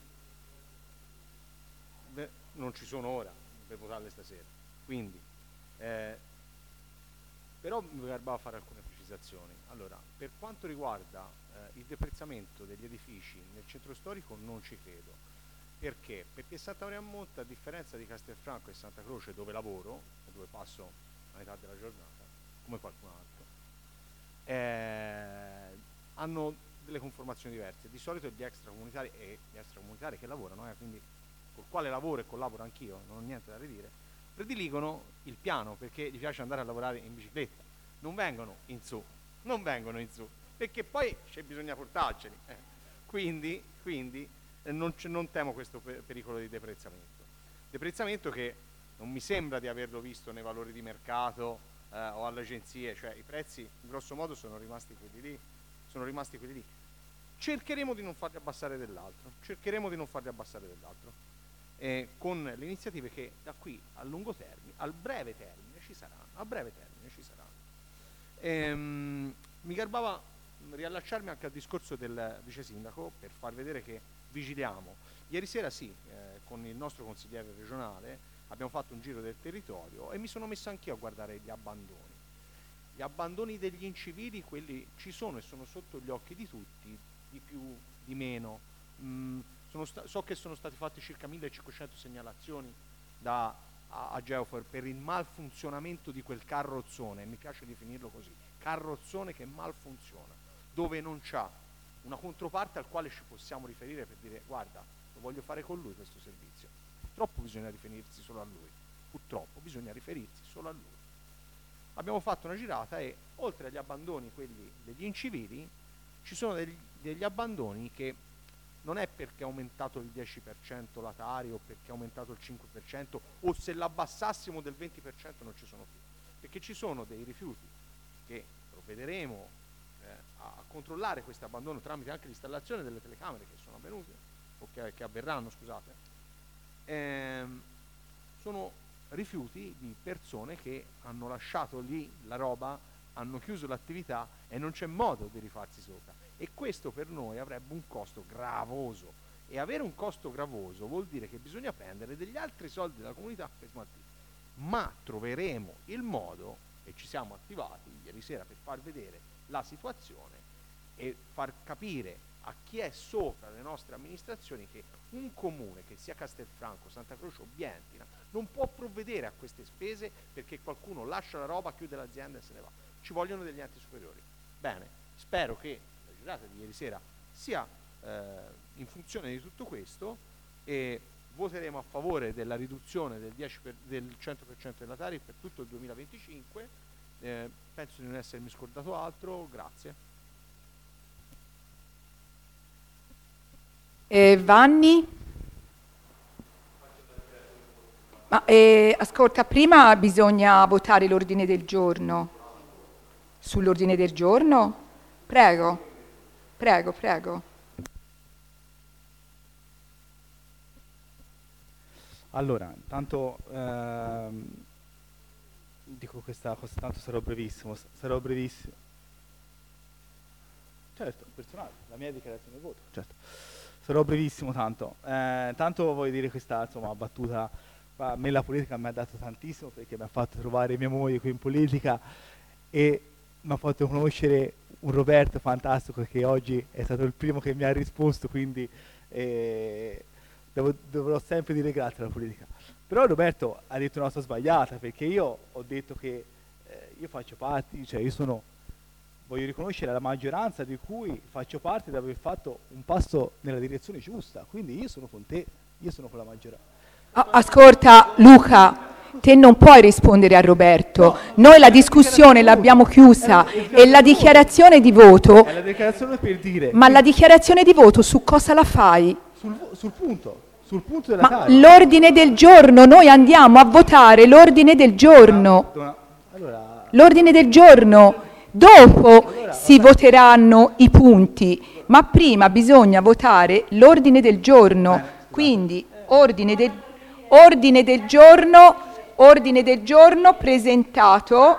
beh, non ci sono ora per votarle stasera, quindi eh, però mi garbava fare alcune precisazioni. Allora, per quanto riguarda eh, il deprezzamento degli edifici nel centro storico non ci credo. Perché? Perché Santa Maria a Monte, a differenza di Castelfranco e Santa Croce, dove lavoro e dove passo la metà della giornata, come qualcun altro, eh, hanno delle conformazioni diverse. Di solito gli extracomunitari e gli extracomunitari che lavorano, eh, quindi col quale lavoro e collaboro anch'io, non ho niente da ridire, prediligono il piano perché gli piace andare a lavorare in bicicletta. Non vengono in su, non vengono in su, perché poi c'è bisogna portarceli. Eh. Quindi, quindi eh, non, non temo questo per pericolo di deprezzamento. Deprezzamento che non mi sembra di averlo visto nei valori di mercato eh, o alle agenzie, cioè i prezzi grosso modo sono rimasti quelli lì, sono rimasti quelli lì. Cercheremo di non farli abbassare dell'altro, cercheremo di non farli abbassare dell'altro, eh, con le iniziative che da qui a lungo termine, al breve termine ci saranno, a breve termine ci saranno. Ehm, mi garbava riallacciarmi anche al discorso del vice sindaco per far vedere che vigiliamo. Ieri sera sì, eh, con il nostro consigliere regionale abbiamo fatto un giro del territorio e mi sono messo anch'io a guardare gli abbandoni. Gli abbandoni degli incivili, quelli ci sono e sono sotto gli occhi di tutti, di più, di meno. Mm, sono so che sono stati fatti circa millecinquecento segnalazioni da, a, a Geofor per il malfunzionamento di quel carrozzone, mi piace definirlo così, carrozzone che malfunziona, dove non c'ha una controparte al quale ci possiamo riferire per dire guarda, lo voglio fare con lui questo servizio. Purtroppo bisogna riferirsi solo a lui, purtroppo bisogna riferirsi solo a lui. Abbiamo fatto una girata e oltre agli abbandoni, quelli degli incivili, ci sono degli, degli abbandoni che non è perché è aumentato il dieci per cento la Tari o perché è aumentato il cinque per cento o se l'abbassassimo del venti per cento non ci sono più, perché ci sono dei rifiuti che provvederemo eh, a controllare questo abbandono tramite anche l'installazione delle telecamere che sono avvenute o che, che avverranno, scusate, ehm, sono rifiuti di persone che hanno lasciato lì la roba, hanno chiuso l'attività e non c'è modo di rifarsi sopra, e questo per noi avrebbe un costo gravoso, e avere un costo gravoso vuol dire che bisogna prendere degli altri soldi dalla comunità per smaltire, ma troveremo il modo, e ci siamo attivati ieri sera per far vedere la situazione e far capire a chi è sopra le nostre amministrazioni che un comune, che sia Castelfranco, Santa Croce o Bientina, non può provvedere a queste spese perché qualcuno lascia la roba, chiude l'azienda e se ne va. Ci vogliono degli enti superiori. Bene, spero che la giornata di ieri sera sia eh, in funzione di tutto questo, e voteremo a favore della riduzione del, dieci per, del cento per cento della Tari per tutto il duemilaventicinque. Eh, penso di non essermi scordato altro. Grazie. Eh, Vanni? Ma, eh, ascolta, prima bisogna votare l'ordine del giorno. Sull'ordine del giorno? Prego, prego, prego. Allora, tanto ehm, dico questa cosa, tanto sarò brevissimo, sarò brevissimo. Certo, personale, la mia dichiarazione di voto, certo. Sarò brevissimo tanto. Eh, tanto voglio dire questa, insomma, battuta, a me la politica mi ha dato tantissimo perché mi ha fatto trovare mia moglie qui in politica e mi ha fatto conoscere un Roberto fantastico che oggi è stato il primo che mi ha risposto, quindi eh, devo, dovrò sempre dire grazie alla politica. Però Roberto ha detto una cosa sbagliata, perché io ho detto che eh, io faccio parte, cioè io sono, voglio riconoscere la maggioranza di cui faccio parte di aver fatto un passo nella direzione giusta, quindi io sono con te, io sono con la maggioranza. Ascolta Luca, te non puoi rispondere a Roberto, noi la discussione l'abbiamo chiusa e la dichiarazione di voto, È la dichiarazione per dire, ma la dichiarazione di voto su cosa la fai? sul, sul punto, sul punto della Ma Tari. l'ordine del giorno, noi andiamo a votare l'ordine del giorno, Allora, l'ordine del giorno, dopo si voteranno i punti, ma prima bisogna votare l'ordine del giorno, quindi ordine del, ordine del giorno, ordine del giorno presentato,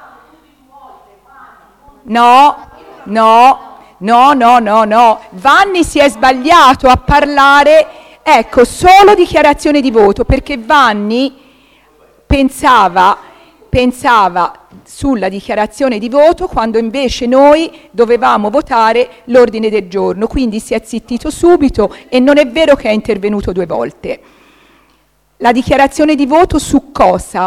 no, no, no, no, no, no, Vanni si è sbagliato a parlare, ecco, solo dichiarazione di voto, perché Vanni pensava, pensava sulla dichiarazione di voto quando invece noi dovevamo votare l'ordine del giorno, quindi si è zittito subito e non è vero che è intervenuto due volte. La dichiarazione di voto su cosa?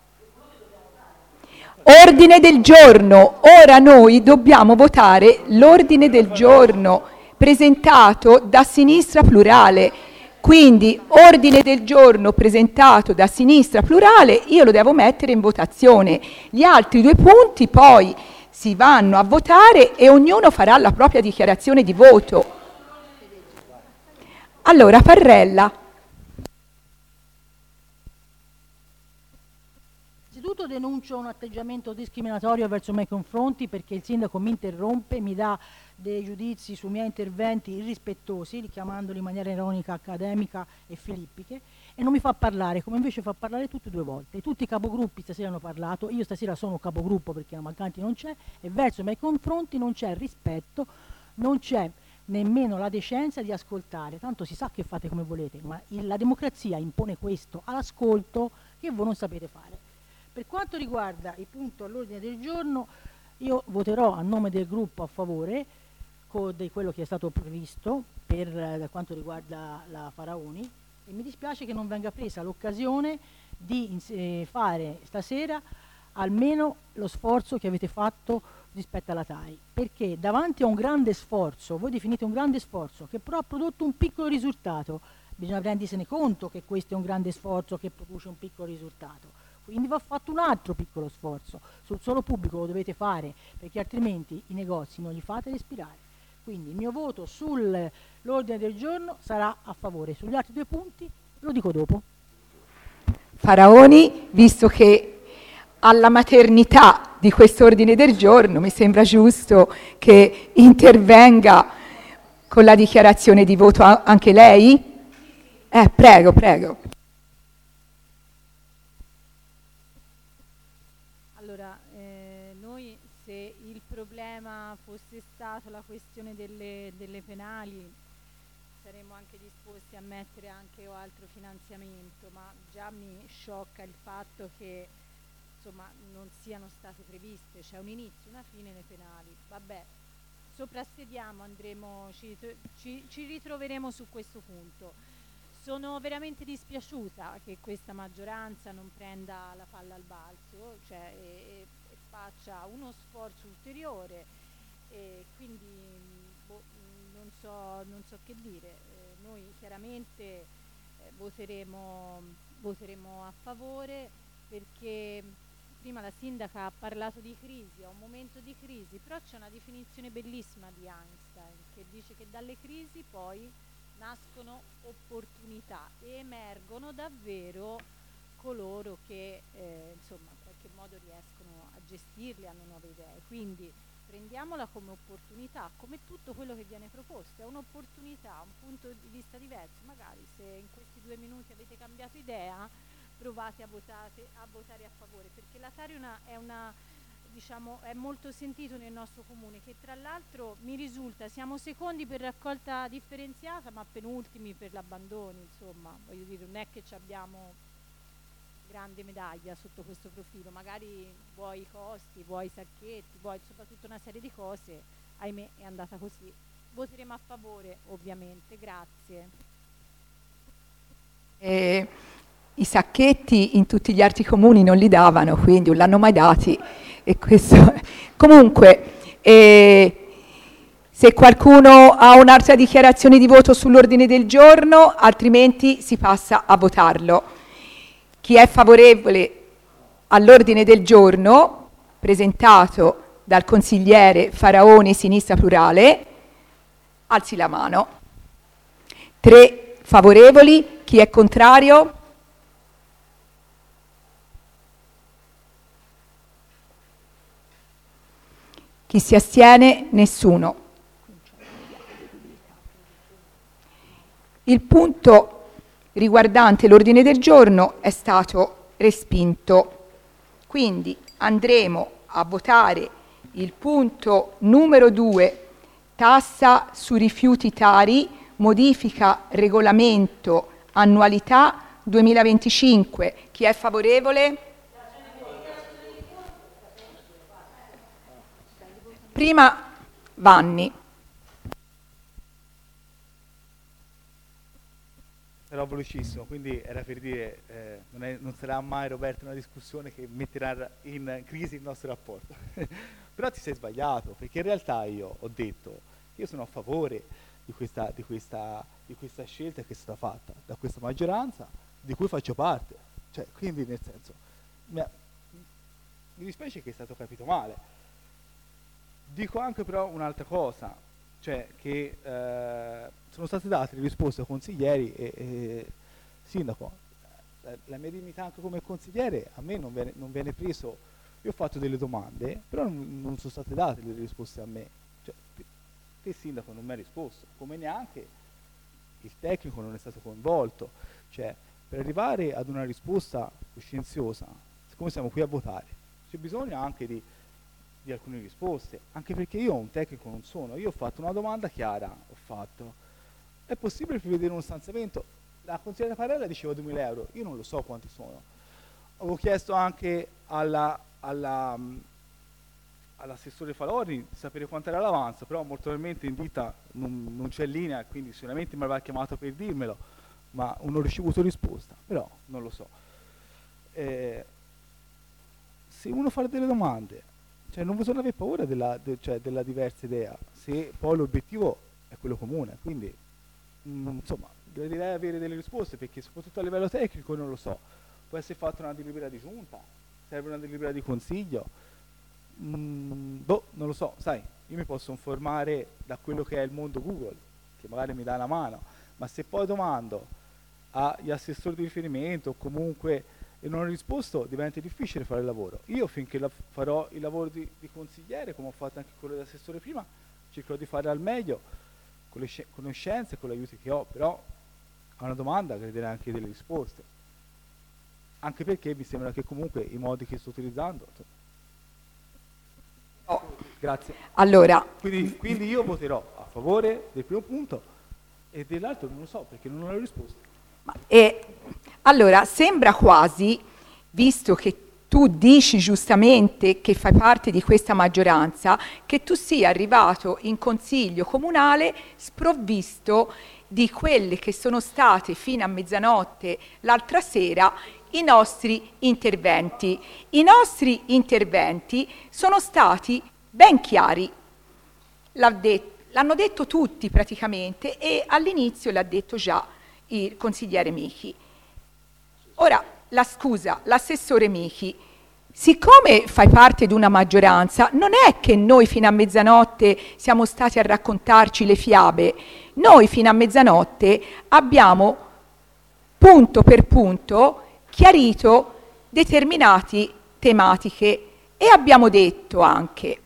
Ordine del giorno. Ora noi dobbiamo votare l'ordine del giorno presentato da Sinistra Plurale. Quindi ordine del giorno presentato da Sinistra Plurale, io lo devo mettere in votazione. Gli altri due punti poi si vanno a votare e ognuno farà la propria dichiarazione di voto. Allora, Parrella. Innanzitutto innanzitutto denuncio un atteggiamento discriminatorio verso i miei confronti, perché il sindaco mi interrompe, mi dà dei giudizi sui miei interventi irrispettosi, richiamandoli in maniera ironica, accademica e filippiche, e non mi fa parlare, come invece fa parlare tutte e due volte. Tutti i capogruppi stasera hanno parlato, io stasera sono capogruppo perché la Mancanti non c'è, e verso i miei confronti non c'è rispetto, non c'è nemmeno la decenza di ascoltare. Tanto si sa che fate come volete, ma il, la democrazia impone questo, all'ascolto, che voi non sapete fare. Per quanto riguarda il punto all'ordine del giorno, io voterò a nome del gruppo a favore di quello che è stato previsto per eh, quanto riguarda la Faraoni, e mi dispiace che non venga presa l'occasione di eh, fare stasera almeno lo sforzo che avete fatto rispetto alla Tari, perché davanti a un grande sforzo, voi definite un grande sforzo che però ha prodotto un piccolo risultato, bisogna rendersene conto che questo è un grande sforzo che produce un piccolo risultato. Quindi va fatto un altro piccolo sforzo, sul solo pubblico lo dovete fare, perché altrimenti i negozi non li fate respirare. Quindi il mio voto sull'ordine del giorno sarà a favore, sugli altri due punti lo dico dopo. Faraoni, visto che alla maternità di quest'ordine del giorno mi sembra giusto che intervenga con la dichiarazione di voto anche lei? Eh, prego, prego. Allora, eh, noi se il problema fosse stato la questione delle, delle penali, saremmo anche disposti a mettere anche altro finanziamento, ma già mi sciocca il fatto che insomma non siano state previste, c'è un inizio, una fine nei penali. Vabbè, soprassediamo, andremo, ci, ci, ci ritroveremo su questo punto. Sono veramente dispiaciuta che questa maggioranza non prenda la palla al balzo, cioè, e, e faccia uno sforzo ulteriore, e quindi boh, non, so, non so che dire. Eh, noi chiaramente eh, voteremo, voteremo a favore, perché prima la sindaca ha parlato di crisi, è un momento di crisi, però c'è una definizione bellissima di Einstein che dice che dalle crisi poi nascono opportunità e emergono davvero coloro che eh, insomma in qualche modo riescono a gestirli, hanno nuove idee. Quindi prendiamola come opportunità, come tutto quello che viene proposto, è un'opportunità, un punto di vista diverso. Magari se in questi due minuti avete cambiato idea, provate a, votate, a votare a favore, perché la Tari una, è una diciamo è molto sentito nel nostro comune, che tra l'altro mi risulta siamo secondi per raccolta differenziata ma penultimi per l'abbandono, insomma voglio dire, non è che abbiamo grande medaglia sotto questo profilo, magari vuoi i costi, vuoi i sacchetti, vuoi soprattutto una serie di cose, ahimè è andata così. Voteremo a favore ovviamente, grazie. Eh, I sacchetti in tutti gli altri comuni non li davano, quindi non l'hanno mai dati. E questo comunque eh, se qualcuno ha un'altra dichiarazione di voto sull'ordine del giorno, altrimenti si passa a votarlo. Chi è favorevole all'ordine del giorno presentato dal consigliere Faraoni Sinistra Plurale alzi la mano. Tre favorevoli. Chi è contrario? Chi si astiene? Nessuno. Il punto riguardante l'ordine del giorno è stato respinto. Quindi andremo a votare il punto numero due, tassa su rifiuti Tari, modifica regolamento annualità duemilaventicinque. Chi è favorevole? Prima Vanni. Sarò velocissimo, quindi era per dire, eh, non, è, non sarà mai, Roberto, una discussione che metterà in crisi il nostro rapporto. Però ti sei sbagliato, perché in realtà io ho detto che io sono a favore di questa, di questa, di questa scelta che è stata fatta da questa maggioranza, di cui faccio parte. Cioè, quindi nel senso, mi, mi dispiace che è stato capito male. Dico anche però un'altra cosa, cioè che eh, sono state date le risposte ai consiglieri e, e sindaco, eh, la, la mia dignità anche come consigliere, a me non viene, non viene preso. Io ho fatto delle domande, però non, non sono state date le risposte a me. Cioè, te, te sindaco non mi hai risposto, come neanche il tecnico non è stato coinvolto. Cioè, per arrivare ad una risposta coscienziosa, siccome siamo qui a votare, c'è bisogno anche di, di alcune risposte, anche perché io un tecnico non sono. Io ho fatto una domanda chiara, ho fatto, è possibile prevedere uno stanziamento? La consigliera Parella diceva duemila euro, io non lo so quanti sono. Avevo chiesto anche alla, alla, all'assessore Falori di sapere quanto era l'avanzo, però molto probabilmente in ditta non, non c'è linea, quindi sicuramente mi aveva chiamato per dirmelo, ma non ho ricevuto risposta, però non lo so. Eh, se uno fa delle domande, cioè non bisogna avere paura della, de, cioè della diversa idea, se poi l'obiettivo è quello comune, quindi mh, insomma direi avere delle risposte, perché soprattutto a livello tecnico non lo so. Può essere fatta una delibera di giunta, serve una delibera di consiglio, mm, boh, non lo so, sai, io mi posso informare da quello che è il mondo Google, che magari mi dà una mano, ma se poi domando agli assessori di riferimento o comunque e non ho risposto, diventa difficile fare il lavoro. Io finché la farò il lavoro di, di consigliere, come ho fatto anche quello di assessore prima, cercherò di fare al meglio con le conoscenze e con l'aiuto che ho, però a una domanda crederei anche delle risposte. Anche perché mi sembra che comunque i modi che sto utilizzando. Oh. Grazie. Allora. Quindi, quindi io voterò a favore del primo punto e dell'altro non lo so perché non ho la risposta. Ma, eh, allora, sembra quasi, visto che tu dici giustamente che fai parte di questa maggioranza, che tu sia arrivato in consiglio comunale sprovvisto di quelle che sono state fino a mezzanotte l'altra sera i nostri interventi. I nostri interventi sono stati ben chiari, L'ha det- l'hanno detto tutti praticamente e all'inizio l'ha detto già il consigliere Michi. Ora, la scusa, l'assessore Michi, siccome fai parte di una maggioranza, non è che noi fino a mezzanotte siamo stati a raccontarci le fiabe, noi fino a mezzanotte abbiamo punto per punto chiarito determinate tematiche e abbiamo detto anche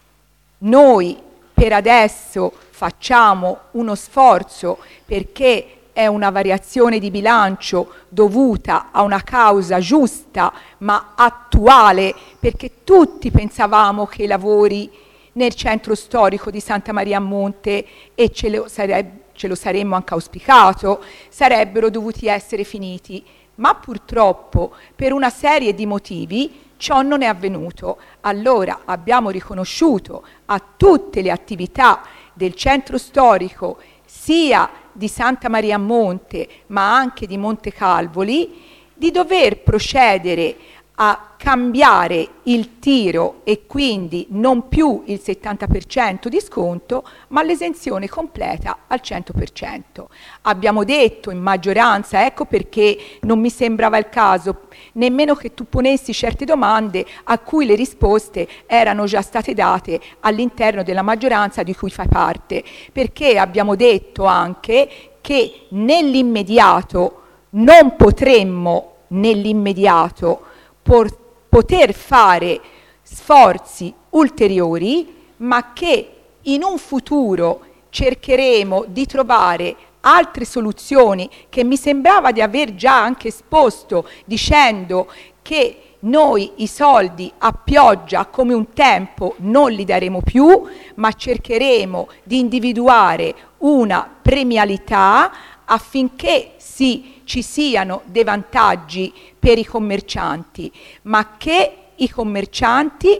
noi per adesso facciamo uno sforzo perché è una variazione di bilancio dovuta a una causa giusta ma attuale, perché tutti pensavamo che i lavori nel centro storico di Santa Maria a Monte, e ce lo, sareb- ce lo saremmo anche auspicato, sarebbero dovuti essere finiti, ma purtroppo per una serie di motivi ciò non è avvenuto. Allora abbiamo riconosciuto a tutte le attività del centro storico, sia di Santa Maria a Monte ma anche di Monte Calvoli, di dover procedere a cambiare il tiro e quindi non più il settanta per cento di sconto ma l'esenzione completa al cento per cento. Abbiamo detto in maggioranza, ecco perché non mi sembrava il caso nemmeno che tu ponessi certe domande a cui le risposte erano già state date all'interno della maggioranza di cui fai parte, perché abbiamo detto anche che nell'immediato non potremmo nell'immediato por- poter fare sforzi ulteriori, ma che in un futuro cercheremo di trovare altre soluzioni che mi sembrava di aver già anche esposto dicendo che noi i soldi a pioggia come un tempo non li daremo più, ma cercheremo di individuare una premialità affinché sì, ci siano dei vantaggi per i commercianti, ma che i commercianti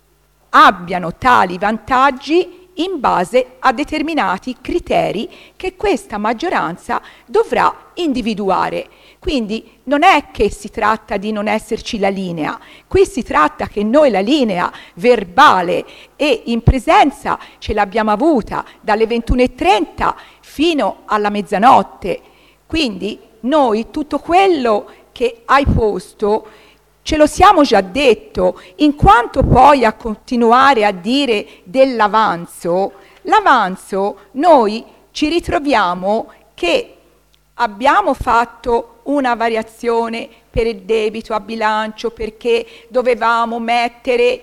abbiano tali vantaggi in base a determinati criteri che questa maggioranza dovrà individuare. Quindi non è che si tratta di non esserci la linea, qui si tratta che noi la linea verbale e in presenza ce l'abbiamo avuta dalle ventuno e trenta fino alla mezzanotte. Quindi noi tutto quello che hai posto ce lo siamo già detto, in quanto poi a continuare a dire dell'avanzo, l'avanzo noi ci ritroviamo che abbiamo fatto una variazione per il debito a bilancio perché dovevamo mettere,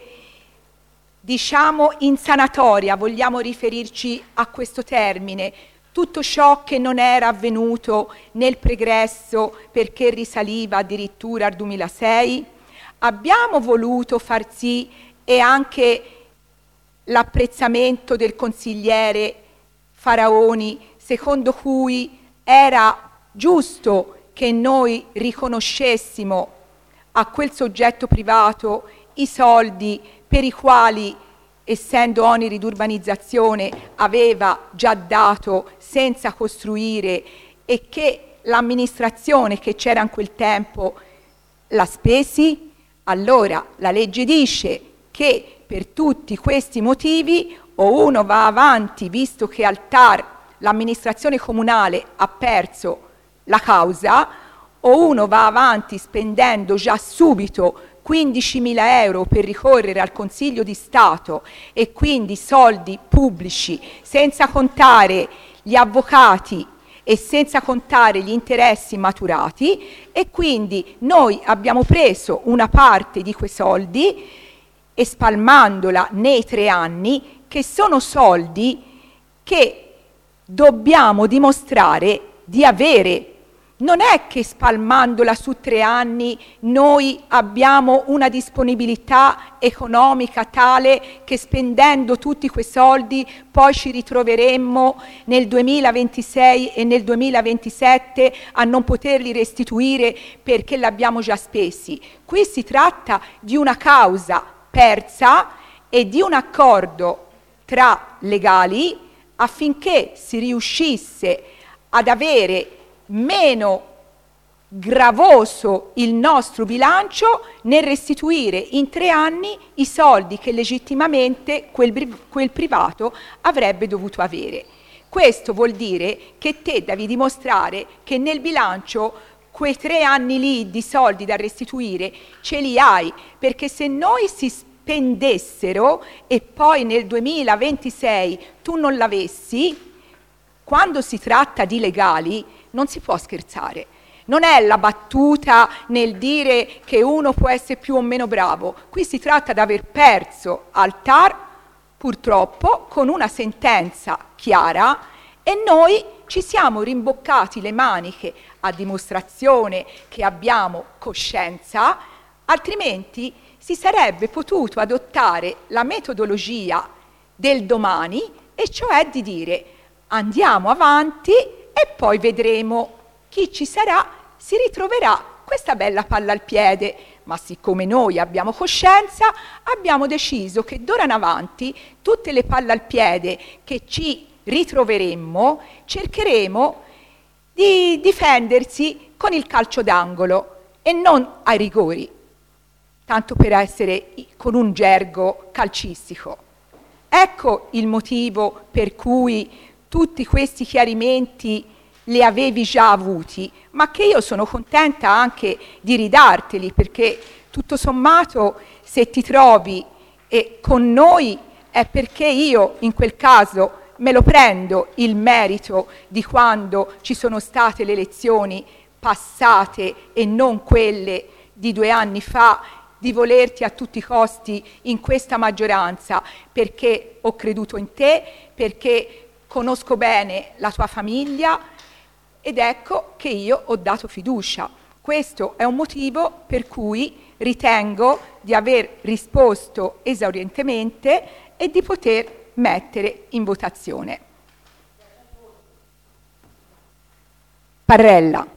diciamo in sanatoria, vogliamo riferirci a questo termine, tutto ciò che non era avvenuto nel pregresso perché risaliva addirittura al duemilasei. Abbiamo voluto far sì, e anche l'apprezzamento del consigliere Faraoni, secondo cui era giusto che noi riconoscessimo a quel soggetto privato i soldi per i quali, essendo oneri d'urbanizzazione, aveva già dato senza costruire e che l'amministrazione che c'era in quel tempo la spesi. Allora la legge dice che per tutti questi motivi o uno va avanti, visto che al T A R l'amministrazione comunale ha perso la causa, o uno va avanti spendendo già subito quindicimila euro per ricorrere al Consiglio di Stato e quindi soldi pubblici, senza contare gli avvocati e senza contare gli interessi maturati, e quindi noi abbiamo preso una parte di quei soldi e spalmandola nei tre anni, che sono soldi che dobbiamo dimostrare di avere. Non è che spalmandola su tre anni noi abbiamo una disponibilità economica tale che spendendo tutti quei soldi poi ci ritroveremmo nel duemilaventisei e nel duemilaventisette a non poterli restituire perché l'abbiamo già spesi. Qui si tratta di una causa persa e di un accordo tra legali affinché si riuscisse ad avere meno gravoso il nostro bilancio nel restituire in tre anni i soldi che legittimamente quel, quel privato avrebbe dovuto avere. Questo vuol dire che te devi dimostrare che nel bilancio quei tre anni lì di soldi da restituire ce li hai, perché se noi si spendessero e poi nel duemilaventisei tu non l'avessi, quando si tratta di legali non si può scherzare. Non è la battuta nel dire che uno può essere più o meno bravo. Qui si tratta di aver perso al T A R, purtroppo, con una sentenza chiara, e noi ci siamo rimboccati le maniche a dimostrazione che abbiamo coscienza, altrimenti si sarebbe potuto adottare la metodologia del domani, e cioè di dire andiamo avanti e poi vedremo chi ci sarà, si ritroverà questa bella palla al piede. Ma siccome noi abbiamo coscienza, abbiamo deciso che d'ora in avanti tutte le palle al piede che ci ritroveremmo, cercheremo di difendersi con il calcio d'angolo e non ai rigori, tanto per essere con un gergo calcistico. Ecco il motivo per cui tutti questi chiarimenti li avevi già avuti, ma che io sono contenta anche di ridarteli, perché tutto sommato se ti trovi e con noi è perché io in quel caso me lo prendo il merito di quando ci sono state le elezioni passate e non quelle di due anni fa, di volerti a tutti i costi in questa maggioranza, perché ho creduto in te, perché conosco bene la tua famiglia ed ecco che io ho dato fiducia. Questo è un motivo per cui ritengo di aver risposto esaurientemente e di poter mettere in votazione. Parrella.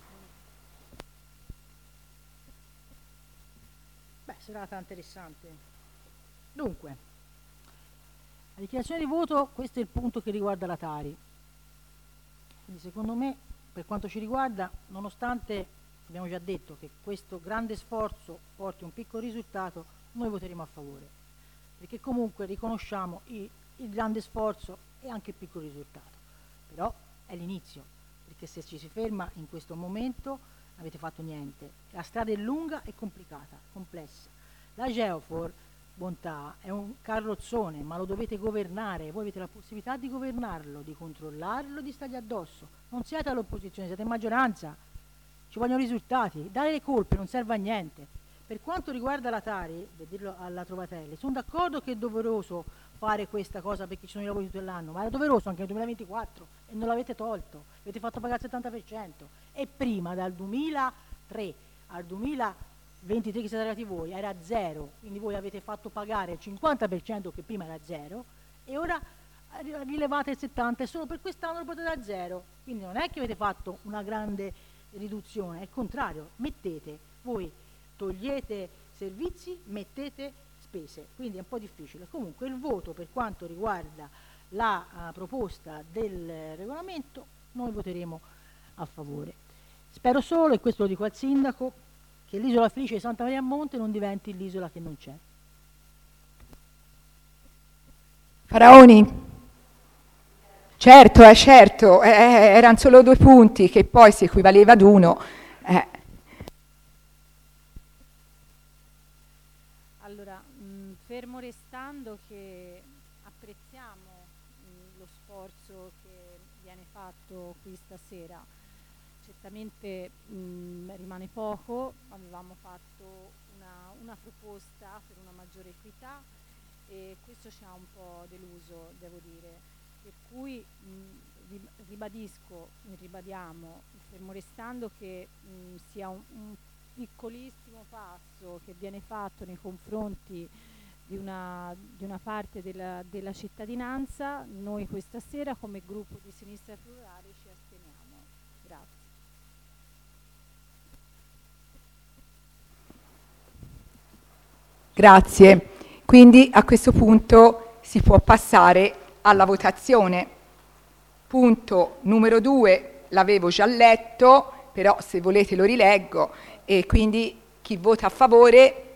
Beh, serata interessante. Dunque, la dichiarazione di voto, questo è il punto che riguarda la Tari. Quindi secondo me, per quanto ci riguarda, nonostante abbiamo già detto che questo grande sforzo porti un piccolo risultato, noi voteremo a favore, perché comunque riconosciamo il, il grande sforzo e anche il piccolo risultato. Però è l'inizio, perché se ci si ferma in questo momento non avete fatto niente. La strada è lunga e complicata, complessa. La Geofor, bontà, è un carrozzone, ma lo dovete governare. Voi avete la possibilità di governarlo, di controllarlo, di stargli addosso. Non siete all'opposizione, siete in maggioranza. ci vogliono risultati, dare le colpe non serve a niente. Per quanto riguarda la Tari, per dirlo alla Trovatelli, sono d'accordo che è doveroso fare questa cosa perché ci sono i lavori tutto l'anno, ma era doveroso anche nel duemilaventiquattro e non l'avete tolto, avete fatto pagare il settanta per cento e prima dal duemilatré al duemilaventitré che siete arrivati voi era zero, quindi voi avete fatto pagare il cinquanta per cento che prima era zero e ora rilevate il settanta per cento e solo per quest'anno lo potete da zero, quindi non è che avete fatto una grande riduzione, è il contrario, mettete voi togliete servizi, mettete spese, quindi è un po' difficile. Comunque il voto per quanto riguarda la uh, proposta del regolamento, noi voteremo a favore. Spero solo, e questo lo dico al sindaco, che l'isola felice di Santa Maria a Monte non diventi l'isola che non c'è. Faraoni? Certo, eh, certo, eh, erano solo due punti che poi si equivaleva ad uno. Eh. Allora, mh, fermo restando che apprezziamo mh, lo sforzo che viene fatto qui stasera, certamente mh, rimane poco, avevamo fatto una, una proposta per una maggiore equità e questo ci ha un po' deluso, devo dire, per cui mh, ribadisco, ribadiamo, fermo restando che mh, sia un, un piccolissimo passo che viene fatto nei confronti di una, di una parte della, della cittadinanza, noi questa sera come gruppo di Sinistra Plurale ci asteniamo. Grazie. Grazie. Quindi a questo punto si può passare alla votazione. Punto numero due l'avevo già letto, però se volete lo rileggo. E quindi chi vota a favore?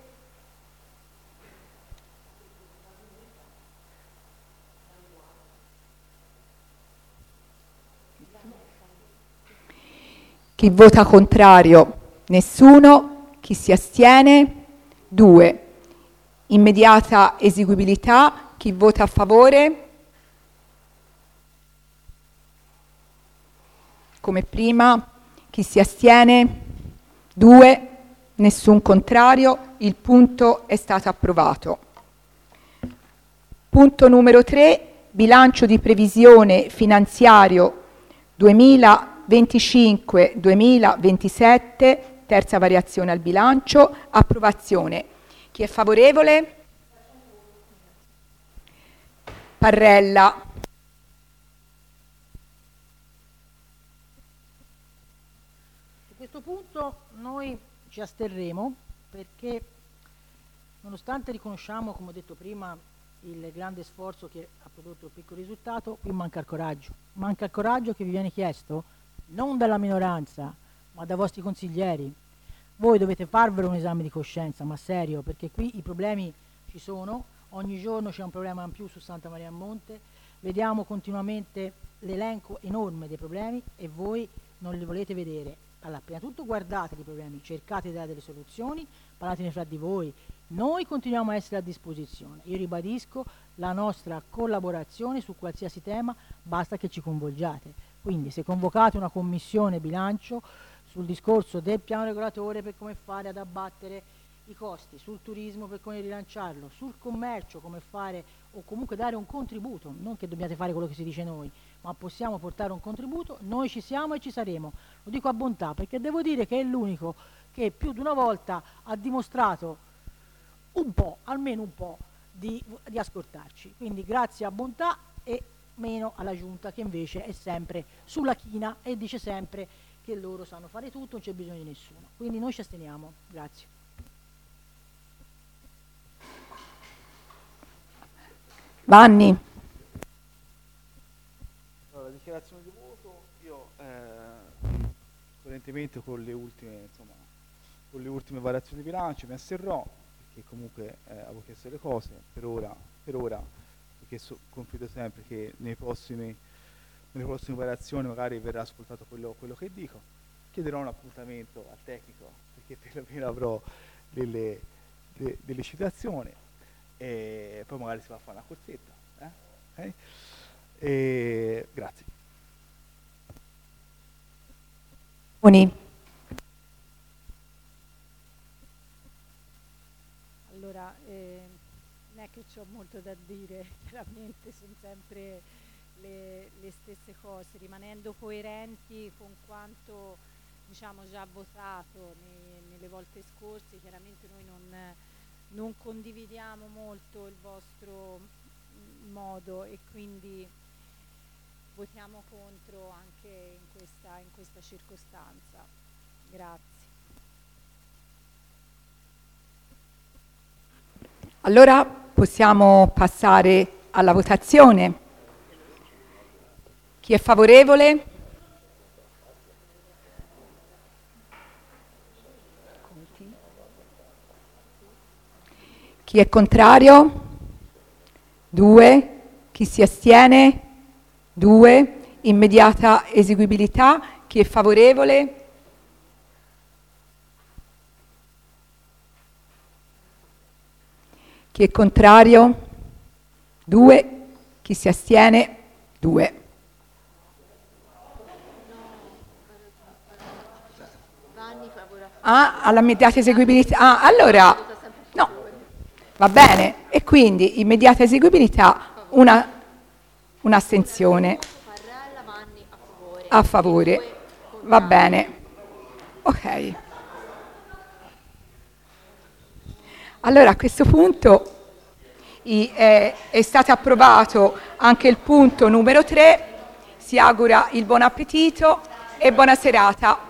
Chi vota contrario? Nessuno. Chi si astiene? Due. Immediata eseguibilità. Chi vota a favore? Come prima. Chi si astiene? Due, nessun contrario, il punto è stato approvato. Punto numero tre, bilancio di previsione finanziario duemilaventicinque duemilaventisette, terza variazione al bilancio, approvazione. Chi è favorevole? Parrella. A questo punto noi ci asterremo perché nonostante riconosciamo, come ho detto prima, il grande sforzo che ha prodotto il piccolo risultato, qui manca il coraggio. Manca il coraggio che vi viene chiesto non dalla minoranza, ma dai vostri consiglieri. Voi dovete farvelo un esame di coscienza, ma serio, perché qui i problemi ci sono, ogni giorno c'è un problema in più su Santa Maria a Monte, vediamo continuamente l'elenco enorme dei problemi e voi non li volete vedere. Allora, prima di tutto guardate i problemi, cercate di dare delle soluzioni, parlatene fra di voi, noi continuiamo a essere a disposizione. Io ribadisco la nostra collaborazione su qualsiasi tema, basta che ci coinvolgiate. Quindi se convocate una commissione bilancio sul discorso del piano regolatore per come fare ad abbattere i costi, sul turismo per come rilanciarlo, sul commercio come fare o comunque dare un contributo, non che dobbiate fare quello che si dice noi, ma possiamo portare un contributo, noi ci siamo e ci saremo. Lo dico a bontà perché devo dire che è l'unico che più di una volta ha dimostrato un po', almeno un po', di, di ascoltarci. Quindi grazie a bontà e meno alla giunta che invece è sempre sulla china e dice sempre che loro sanno fare tutto, non c'è bisogno di nessuno. Quindi noi ci asteniamo. Grazie. Vanni. Allora, la dichiarazione di voto, io eh, coerentemente con le ultime, insomma, con le ultime variazioni di bilancio mi asterrò, perché comunque eh, avevo chiesto le cose, per ora, per ora perché so, confido sempre che nei prossimi, nelle prossime variazioni magari verrà ascoltato quello, quello che dico. Chiederò un appuntamento al tecnico, perché perlomeno avrò delle, de, delle citazioni. E poi magari si va a fare una corsetta. Eh? Okay? E grazie. Boni. allora, eh, non è che c'ho molto da dire, chiaramente sono sempre le, le stesse cose, rimanendo coerenti con quanto diciamo già votato nei, nelle volte scorse. Chiaramente noi non, non condividiamo molto il vostro modo e quindi votiamo contro anche in questa, in questa circostanza. Grazie. Allora possiamo passare alla votazione. Chi è favorevole? Chi è contrario? Due. Chi si astiene? Due. Immediata eseguibilità. Chi è favorevole? Chi è contrario? Due. Chi si astiene? Due. Ah, all'immediata eseguibilità. Ah, allora, no, va bene. E quindi immediata eseguibilità, una, un'astensione. A favore. Va bene. Ok. Allora a questo punto i, eh, è stato approvato anche il punto numero tre. Si augura il buon appetito e buona serata.